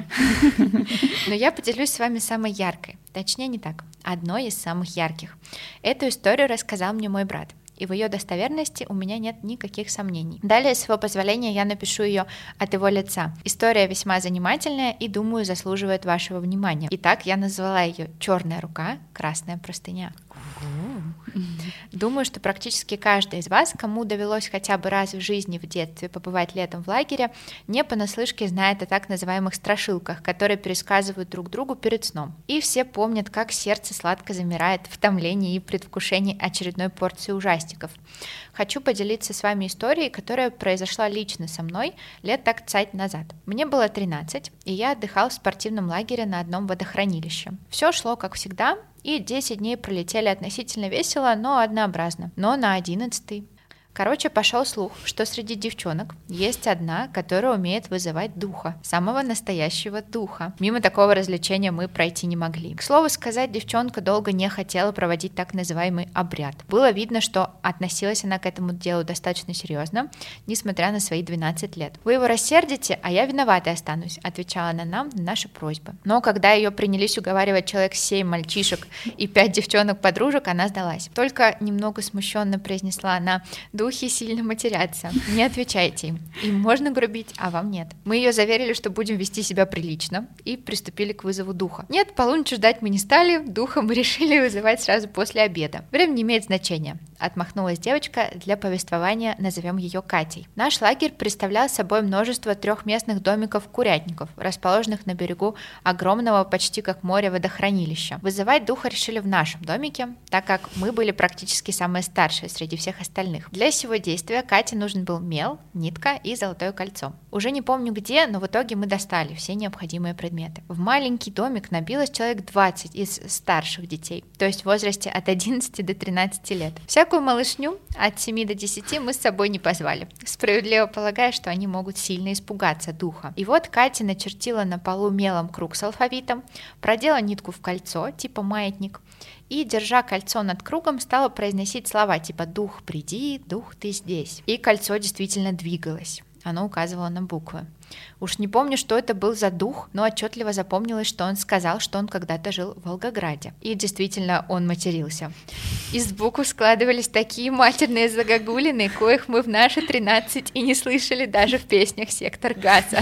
Но я поделюсь с вами самой яркой. Точнее, не так. Одной из самых ярких. Эту историю рассказал мне мой брат. И в ее достоверности у меня нет никаких сомнений. Далее, с его позволения, я напишу ее от его лица. История весьма занимательная и, думаю, заслуживает вашего внимания. Итак, я назвала ее «Черная рука, красная простыня». Думаю, что практически каждый из вас, кому довелось хотя бы раз в жизни в детстве побывать летом в лагере, не понаслышке знает о так называемых страшилках, которые пересказывают друг другу перед сном. И все помнят, как сердце сладко замирает в томлении и предвкушении очередной порции ужастиков. Хочу поделиться с вами историей, которая произошла лично со мной лет так цать назад. Мне было тринадцать, и я отдыхал в спортивном лагере на одном водохранилище. Все шло как всегда, и десять дней пролетели относительно весело, но однообразно. Но на одиннадцатый... Короче, пошел слух, что среди девчонок есть одна, которая умеет вызывать духа, самого настоящего духа. Мимо такого развлечения мы пройти не могли. К слову сказать, девчонка долго не хотела проводить так называемый обряд. Было видно, что относилась она к этому делу достаточно серьезно, несмотря на свои двенадцать лет. «Вы его рассердите, а я виноватой останусь», — отвечала она нам на наши просьбы. Но когда ее принялись уговаривать человек семь мальчишек и пять девчонок-подружек, она сдалась. Только немного смущенно произнесла она: «Духи сильно матерятся, не отвечайте им. Им можно грубить, а вам нет». Мы ее заверили, что будем вести себя прилично, и приступили к вызову духа. Нет, полуночи ждать мы не стали, духа мы решили вызывать сразу после обеда. Время не имеет значения, отмахнулась девочка, для повествования назовем ее Катей. Наш лагерь представлял собой множество трехместных домиков-курятников, расположенных на берегу огромного, почти как море, водохранилища. Вызывать духа решили в нашем домике, так как мы были практически самые старшие среди всех остальных. Для всего действия Кате нужен был мел, нитка и золотое кольцо. Уже не помню где, но в итоге мы достали все необходимые предметы. В маленький домик набилось человек двадцать из старших детей, то есть в возрасте от одиннадцати до тринадцати лет. Всякую малышню от семи до десяти мы с собой не позвали, справедливо полагая, что они могут сильно испугаться духа. И вот Катя начертила на полу мелом круг с алфавитом, продела нитку в кольцо, типа маятник, и, держа кольцо над кругом, стала произносить слова типа «Дух, приди», «Дух, ты здесь». И кольцо действительно двигалось. Оно указывало на буквы. Уж не помню, что это был за дух, но отчетливо запомнилось, что он сказал, что он когда-то жил в Волгограде. И действительно, он матерился. Из букв складывались такие матерные загогулины, коих мы в наши тринадцать и не слышали даже в песнях «Сектор газа».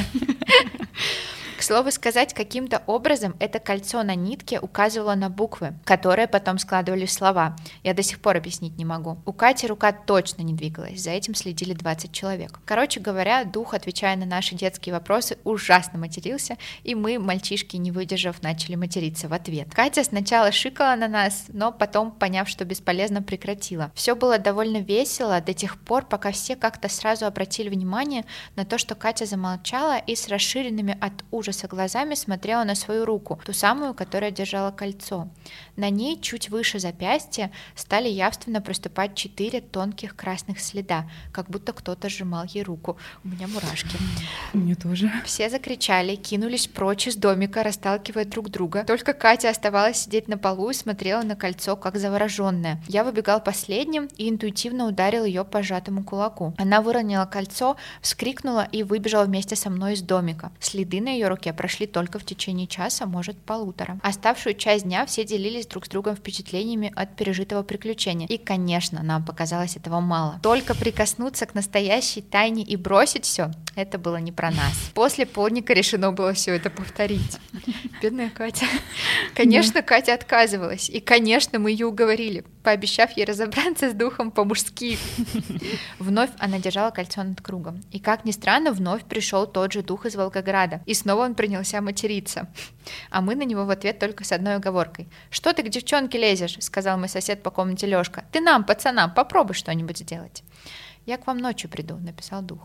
К слову сказать, каким-то образом это кольцо на нитке указывало на буквы, которые потом складывались в слова. Я до сих пор объяснить не могу. У Кати рука точно не двигалась, за этим следили двадцать человек. Короче говоря, дух, отвечая на наши детские вопросы, ужасно матерился, и мы, мальчишки, не выдержав, начали материться в ответ. Катя сначала шикала на нас, но потом, поняв, что бесполезно, прекратила. Все было довольно весело до тех пор, пока все как-то сразу обратили внимание на то, что Катя замолчала и с расширенными от ужаса глазами смотрела на свою руку, ту самую, которая держала кольцо. На ней, чуть выше запястья, стали явственно проступать четыре тонких красных следа, как будто кто-то сжимал ей руку. У меня мурашки. У меня тоже. Все закричали, кинулись прочь из домика, расталкивая друг друга. Только Катя оставалась сидеть на полу и смотрела на кольцо, как завороженная. Я выбегал последним и интуитивно ударил ее по сжатому кулаку. Она выронила кольцо, вскрикнула и выбежала вместе со мной из домика. Следы на ее руке прошли только в течение часа, может, полутора. Оставшую часть дня все делились друг с другом впечатлениями от пережитого приключения. И, конечно, нам показалось этого мало. Только прикоснуться к настоящей тайне и бросить все — это было не про нас. После полдника решено было все это повторить. Бедная Катя. Конечно, Катя отказывалась. И, конечно, мы ее уговорили, пообещав ей разобраться с духом по-мужски. Вновь она держала кольцо над кругом. И, как ни странно, вновь пришел тот же дух из Волгограда. И снова он принялся материться. А мы на него в ответ только с одной оговоркой. «Что ты к девчонке лезешь?» — сказал мой сосед по комнате Лёшка. «Ты нам, пацанам, попробуй что-нибудь сделать». «Я к вам ночью приду», — написал дух.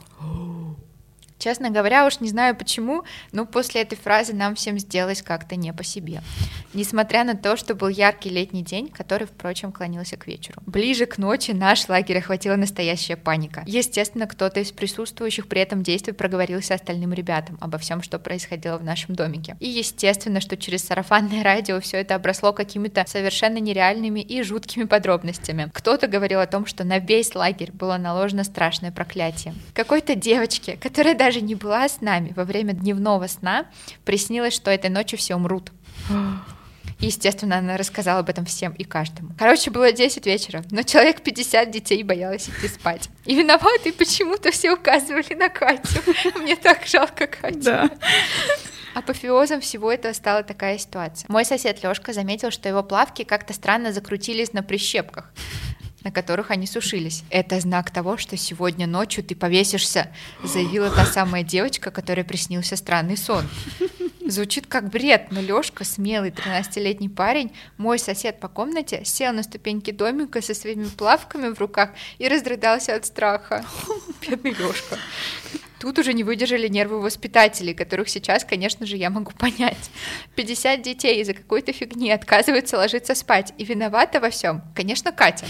Честно говоря, уж не знаю почему, но после этой фразы нам всем сделалось как-то не по себе. Несмотря на то, что был яркий летний день, который, впрочем, клонился к вечеру. Ближе к ночи наш лагерь охватила настоящая паника. Естественно, кто-то из присутствующих при этом действии проговорился остальным ребятам обо всем, что происходило в нашем домике. И естественно, что через сарафанное радио все это обросло какими-то совершенно нереальными и жуткими подробностями. Кто-то говорил о том, что на весь лагерь было наложено страшное проклятие. Какой-то девочке, которая даже даже не была с нами во время дневного сна, приснилось, что этой ночью все умрут. Естественно, она рассказала об этом всем и каждому. Короче, было десять вечера, но человек пятьдесят детей боялось идти спать. И виноваты почему-то все указывали на Катю. Мне так жалко Катю. Да. Апофеозом всего этого стала такая ситуация. Мой сосед Лёшка заметил, что его плавки как-то странно закрутились на прищепках, на которых они сушились. «Это знак того, что сегодня ночью ты повесишься», заявила та самая девочка, которой приснился странный сон. Звучит как бред, но Лёшка, смелый тринадцатилетний парень, мой сосед по комнате, сел на ступеньки домика со своими плавками в руках и разрыдался от страха. Бедный Лёшка. Тут уже не выдержали нервы воспитателей, которых сейчас, конечно же, я могу понять. пятьдесят детей из-за какой-то фигни отказываются ложиться спать, и виновата во всем, конечно, Катя.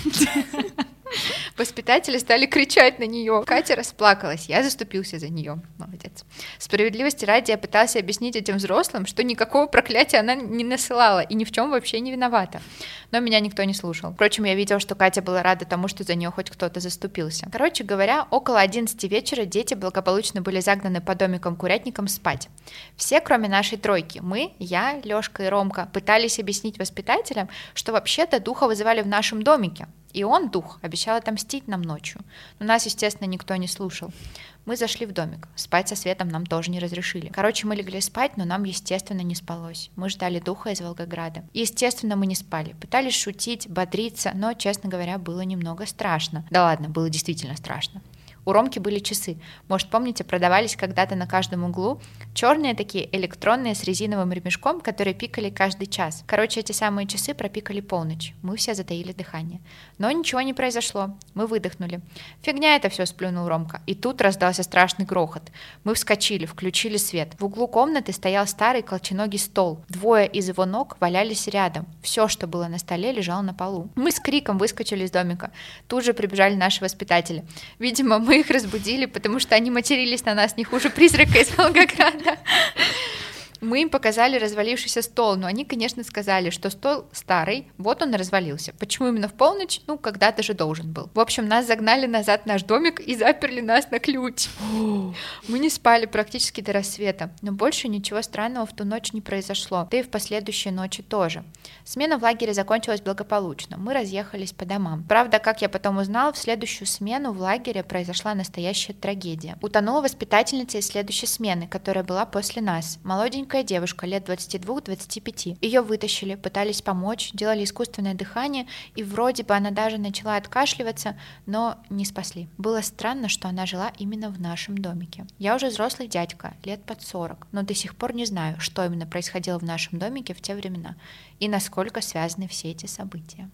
Воспитатели стали кричать на нее. Катя расплакалась, я заступился за нее. Молодец. Справедливости ради я пытался объяснить этим взрослым, что никакого проклятия она не насылала и ни в чем вообще не виновата. Но меня никто не слушал. Впрочем, я видела, что Катя была рада тому, что за нее хоть кто-то заступился. Короче говоря, около одиннадцати вечера дети благополучно были загнаны по домикам-курятникам спать. Все, кроме нашей тройки, мы, я, Лёшка и Ромка, пытались объяснить воспитателям, что вообще-то духа вызывали в нашем домике. И он, дух, обещал отомстить нам ночью. Но нас, естественно, никто не слушал. Мы зашли в домик. Спать со светом нам тоже не разрешили. Короче, мы легли спать, но нам, естественно, не спалось. Мы ждали духа из Волгограда. И, естественно, мы не спали. Пытались шутить, бодриться, но, честно говоря, было немного страшно. Да ладно, было действительно страшно. У Ромки были часы. Может, помните, продавались когда-то на каждом углу. Черные такие, электронные, с резиновым ремешком, которые пикали каждый час. Короче, эти самые часы пропикали полночь. Мы все затаили дыхание. Но ничего не произошло. Мы выдохнули. «Фигня это все», — сплюнул Ромка. И тут раздался страшный грохот. Мы вскочили, включили свет. В углу комнаты стоял старый колченогий стол. Двое из его ног валялись рядом. Все, что было на столе, лежало на полу. Мы с криком выскочили из домика. Тут же прибежали наши воспитатели. Видимо, мы их разбудили, потому что они матерились на нас не хуже призрака из Волгограда. Мы им показали развалившийся стол, но они, конечно, сказали, что стол старый, вот он и развалился. Почему именно в полночь? Ну, когда-то же должен был. В общем, нас загнали назад в наш домик и заперли нас на ключ. Мы не спали практически до рассвета, но больше ничего странного в ту ночь не произошло, да и в последующие ночи тоже. Смена в лагере закончилась благополучно, мы разъехались по домам. Правда, как я потом узнала, в следующую смену в лагере произошла настоящая трагедия. Утонула воспитательница из следующей смены, которая была после нас. Молоденькая девушка лет двадцати двух — двадцати пяти. Ее вытащили, пытались помочь, делали искусственное дыхание, и вроде бы она даже начала откашливаться, но не спасли. Было странно, что она жила именно в нашем домике. Я уже взрослый дядька, лет под сорок, но до сих пор не знаю, что именно происходило в нашем домике в те времена и насколько связаны все эти события.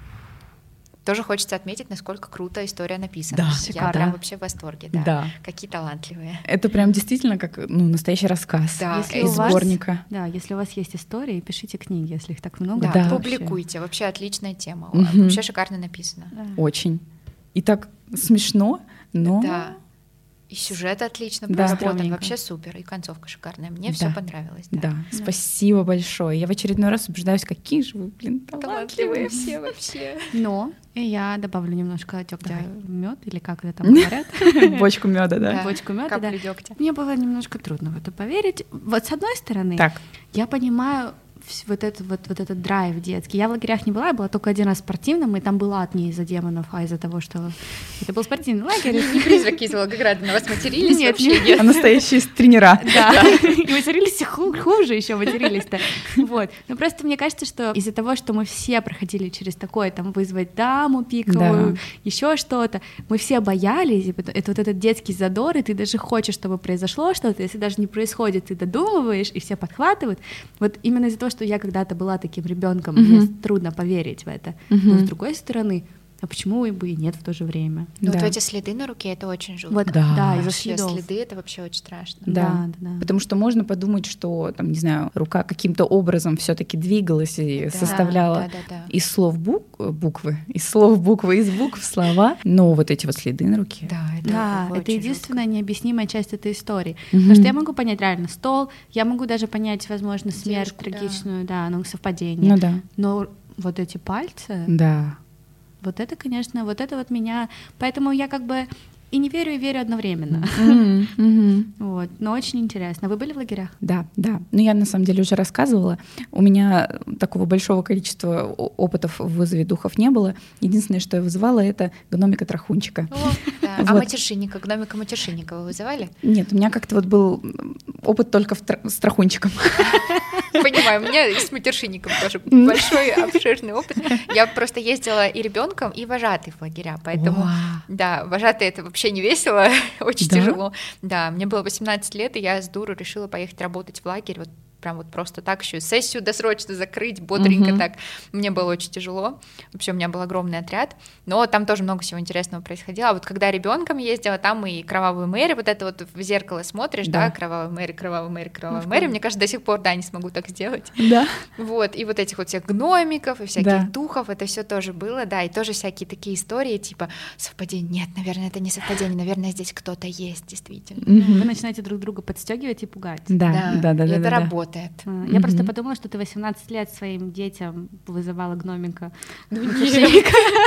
Тоже хочется отметить, насколько круто история написана. Да, я шикарно. прям вообще в восторге. Да. Да. Какие талантливые. Это прям действительно как ну, настоящий рассказ Да, Если из у вас- сборника. Да, если у вас есть истории, пишите книги, если их так много. Да. то Публикуйте. Вообще отличная тема. Мгм. Вообще шикарно написано. вообще- Да. Очень. И так смешно, но... Да. И сюжет отлично Да. проработан. Стрёмненько. Вообще супер. И концовка шикарная. Мне Да. все понравилось. Да. Да, спасибо большое. Я в очередной раз убеждаюсь, какие же вы, блин, талантливые. Талантливые все вообще. Но и я добавлю немножко дегтя в мед, или как это там говорят, Бочку меда, да? Да. бочку меда. Да. Каплю дегтя. Мне было немножко трудно в это поверить. Вот с одной стороны, Так, я понимаю вс- вот, это, вот, вот этот драйв детский. Я в лагерях не была, я была только один раз в спортивном, и там была от не из-за демонов, а из-за того, что это был спортивный лагерь. Не призраки из Волгограда на вас матерились Нет, вообще? нет. Нет. а настоящие тренера. Да, и матерились ху- хуже еще матерились-то. Вот. Но просто мне кажется, что из-за того, что мы все проходили через такое, там, вызвать даму пиковую, Да. еще что-то, мы все боялись, и пот- это вот этот детский задор, и ты даже хочешь, чтобы произошло что-то, если даже не происходит, ты додумываешь, и все подхватывают. Вот именно из-за того, что я когда-то была таким ребенком, Мгм. мне трудно поверить в это. Но Мгм. с другой стороны, а почему бы и нет в то же время? Ну, вот Да. эти следы на руке, это очень жутко. Вот, Да. да, из-за Вообще, следов. следы, это вообще очень страшно. Да. Да, да, да. Потому что можно подумать, что, там, не знаю, рука каким-то образом все-таки двигалась и Да, составляла да, да, да. из слов бук- буквы, из слов буквы, из букв слова, но вот эти вот следы на руке. Да, это, Да, очень это единственная необъяснимая часть этой истории. Мгм. Потому что я могу понять реально стол, я могу даже понять, возможно, смерть Девушку, да. трагичную, да, ну, совпадение. Ну да, Но вот эти пальцы, да. вот это, конечно, вот это вот меня... Поэтому я как бы и не верю, и верю одновременно. Мгм, мгм. Вот, но очень интересно. Вы были в лагерях? Да, да. Ну, я на самом деле уже рассказывала. У меня такого большого количества о- опытов в вызове духов не было. Единственное, что я вызывала, это гномика-трахунчика. О, да. А Вот. матершинника, гномика матершинника вы вызывали? Нет, у меня как-то вот был м, опыт только в тра- с трахунчиком. Понимаю, у меня и с матершинником тоже большой обширный опыт. Я просто ездила и ребенком, и вожатой в лагеря, поэтому Вау. да, вожатый это вообще не весело, очень Да? тяжело. Да, мне было восемнадцать лет, и я с дуру решила поехать работать в лагерь, вот прям вот просто так еще сессию досрочно закрыть, бодренько Мгм. так. Мне было очень тяжело. Вообще у меня был огромный отряд, но там тоже много всего интересного происходило. А вот когда ребенком ездила, там и кровавую Мэри, вот это вот в зеркало смотришь, да, Да. кровавая Мэри, кровавая Мэри, кровавая Ну, Мэри. что? Мне кажется, до сих пор, да, не смогу так сделать. Да. Вот, и вот этих вот всех гномиков, и всяких Да. духов, это все тоже было, да, и тоже всякие такие истории, типа совпадение. Нет, наверное, это не совпадение, наверное, здесь кто-то есть, действительно. Мгм. Вы начинаете друг друга подстегивать и пугать. Да, да, да, и да. это да, да. работает. А, Я просто Мгм. подумала, что ты восемнадцать лет своим детям вызывала гномика. Ну нет.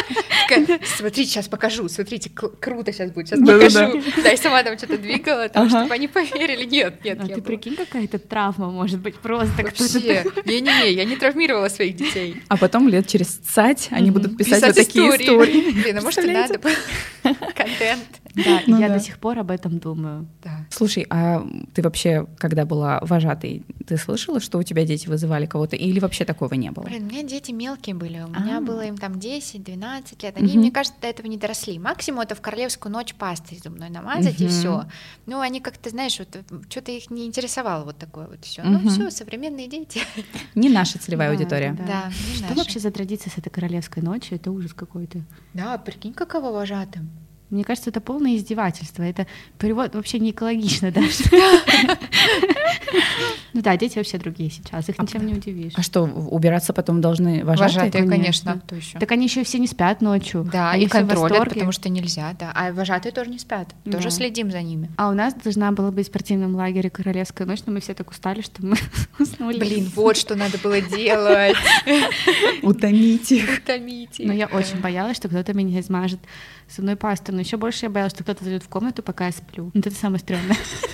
Такая, смотрите, сейчас покажу, смотрите, к- круто сейчас будет, сейчас Да-да-да. покажу. Да, и сама там что-то двигала, там, Ага. чтобы они поверили. Нет, нет, А я ты была- прикинь, какая-то травма может быть просто. кто-то Вообще, не-не-не, я не травмировала своих детей. А потом лет через цать они Мгм. будут писать Писать вот такие истории. Блин, а может и надо было контент. Да, Ну я да. до сих пор об этом думаю. Да. Слушай, а ты вообще, когда была вожатой, ты слышала, что у тебя дети вызывали кого-то, или вообще такого не было? Блин, у меня дети мелкие были, у меня А. было им там десять-двенадцать лет, они, Мгм. мне кажется, до этого не доросли. Максимум это в королевскую ночь пастой зубной намазать и Мгм. все. Ну, они как-то, знаешь, вот что-то их не интересовало вот такое вот все. Ну, Мгм. все, современные дети. Не наша целевая Да, аудитория. да. Да, не Что наши. вообще за традиция с этой королевской ночью? Это ужас какой-то. Да, прикинь, каково вожатым. Мне кажется, это полное издевательство. Это перевод вообще не экологично даже. Ну да, дети вообще другие сейчас, их ничем не удивишь. А что, убираться потом должны вожатые? Вожатые, конечно. конечно. То еще. Так они еще все не спят ночью. Да, они и все в контролят, восторге. потому что нельзя, да. А вожатые тоже не спят, тоже Да. следим за ними. А у нас должна была быть в спортивном лагере королевская ночь, но мы все так устали, что мы уснули. Блин, вот что надо было делать. Утомить их. Утомить их. Но я очень боялась, что кто-то меня измажет зубной пастой. Но еще больше я боялась, что кто-то зайдет в комнату, пока я сплю. Вот это самое стрёмное.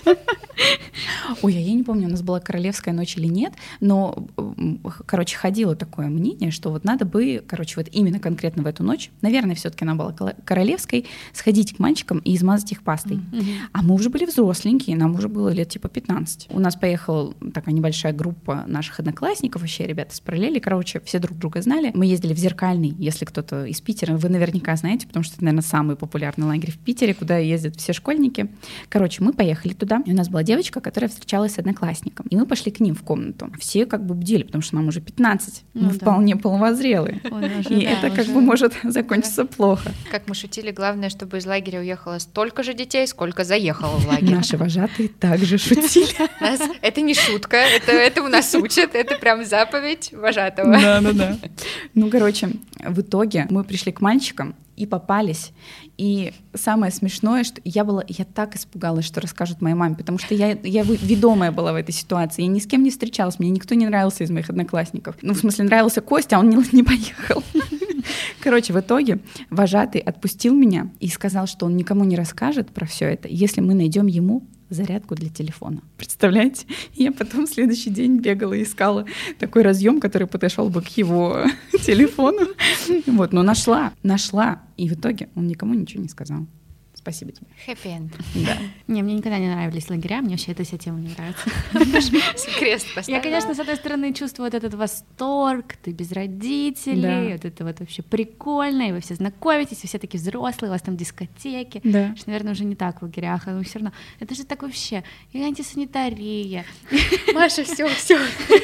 Ой, а я не помню, у нас была королевская ночь или нет, но, м, короче, ходило такое мнение, что вот надо бы, короче, вот именно конкретно в эту ночь, наверное, все-таки она была кола- королевской, сходить к мальчикам и измазать их пастой. А мы уже были взросленькие, нам уже было лет типа пятнадцать. У нас поехала такая небольшая группа наших одноклассников, вообще ребята с параллели, короче, все друг друга знали. Мы ездили в Зеркальный, если кто-то из Питера, вы наверняка знаете, потому что это, наверное, самый популярный лагерь в Питере, куда ездят все школьники. Короче, мы поехали туда, и у нас была девочка, которая встречалась с одноклассником, и мы пошли к ним в комнату. Все как бы бдели, потому что нам уже пятнадцать, мы Ну да. вполне полновозрелые. Ой, ну уже И да, это как уже. бы может закончиться плохо. Как мы шутили, главное, чтобы из лагеря уехало столько же детей, сколько заехало в лагерь. Наши вожатые также шутили. Нас- Это не шутка, это, это у нас учат, это прям заповедь вожатого. Да, да, да. Ну, короче, в итоге мы пришли к мальчикам и попались. И самое смешное, что я была, я так испугалась, что расскажут моей маме, потому что я, я вы- ведомая была в этой ситуации. Я ни с кем не встречалась, мне никто не нравился из моих одноклассников. Ну, в смысле, нравился Костя, а он не, не поехал. Короче, в итоге вожатый отпустил меня и сказал, что он никому не расскажет про все это, если мы найдем ему зарядку для телефона. Представляете? И я потом в следующий день бегала и искала такой разъем, который подошел бы к его телефону. Вот, но нашла, нашла. И в итоге он никому ничего не сказал. Спасибо тебе. Хэппи-энд. Да. Не, мне никогда не нравились лагеря, мне вообще эта вся тема не нравится. Крест Я, поставила. конечно, с одной стороны чувствую вот этот восторг, ты без родителей, Да. вот это вот вообще прикольно, и вы все знакомитесь, вы все такие взрослые, у вас там дискотеки. Да. Что, наверное, уже не так в лагерях, но все равно. Это же так вообще и антисанитария. Маша, все, все.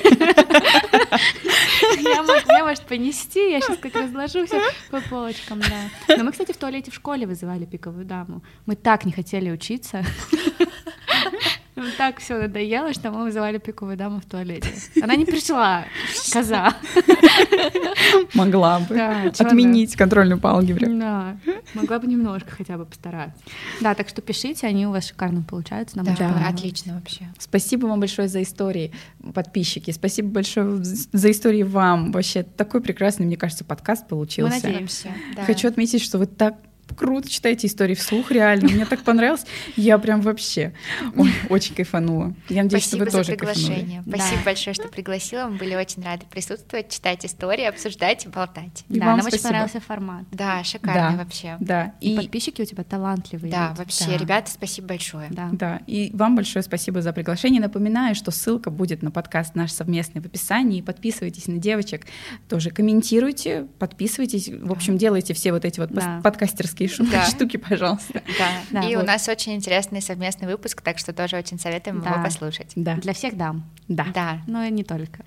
Я могу, меня может понести, я сейчас как разложу все по полочкам, да. Но мы, кстати, в туалете в школе вызывали пиковую даму. Мы так не хотели учиться. Нам так все надоело, что мы вызывали пиковую даму в туалете. Она не пришла, коза. Могла бы Да, чё отменить контрольную по алгебре. Да, могла бы немножко хотя бы постараться. Да, так что пишите, они у вас шикарно получаются. Нам Да, очень понравилось. отлично вообще. Спасибо вам большое за истории, подписчики. Спасибо большое за истории вам. Вообще такой прекрасный, мне кажется, подкаст Мы получился. надеемся. Да. Хочу отметить, что вы так круто читаете истории вслух, реально. Мне так понравилось. Я прям вообще ой, очень кайфанула. Я надеюсь, Спасибо что вы за тоже кайфанули. приглашение. Да. Спасибо большое, что пригласила. Мы были очень рады присутствовать, читать истории, обсуждать и болтать. И Да, вам нам очень спасибо. понравился формат. Да, шикарно Да. вообще. Да, И, и, подписчики у тебя талантливые. Да, люди. вообще, Да. ребята, спасибо большое. Да. да, и вам большое спасибо за приглашение. Напоминаю, что ссылка будет на подкаст наш совместный в описании. Подписывайтесь на девочек, тоже комментируйте, подписывайтесь. В общем, делайте все вот эти вот Да. подкастерские шу- Да. штуки, пожалуйста. Да. Да, И вот. у нас очень интересный совместный выпуск, так что тоже очень советуем Да. его послушать. Да, Для всех дам, да. Да. но и не только.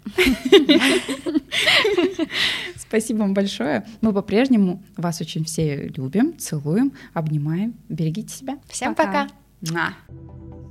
Спасибо вам большое. Мы по-прежнему вас очень все любим, целуем, обнимаем. Берегите себя. Всем Пока. пока. На.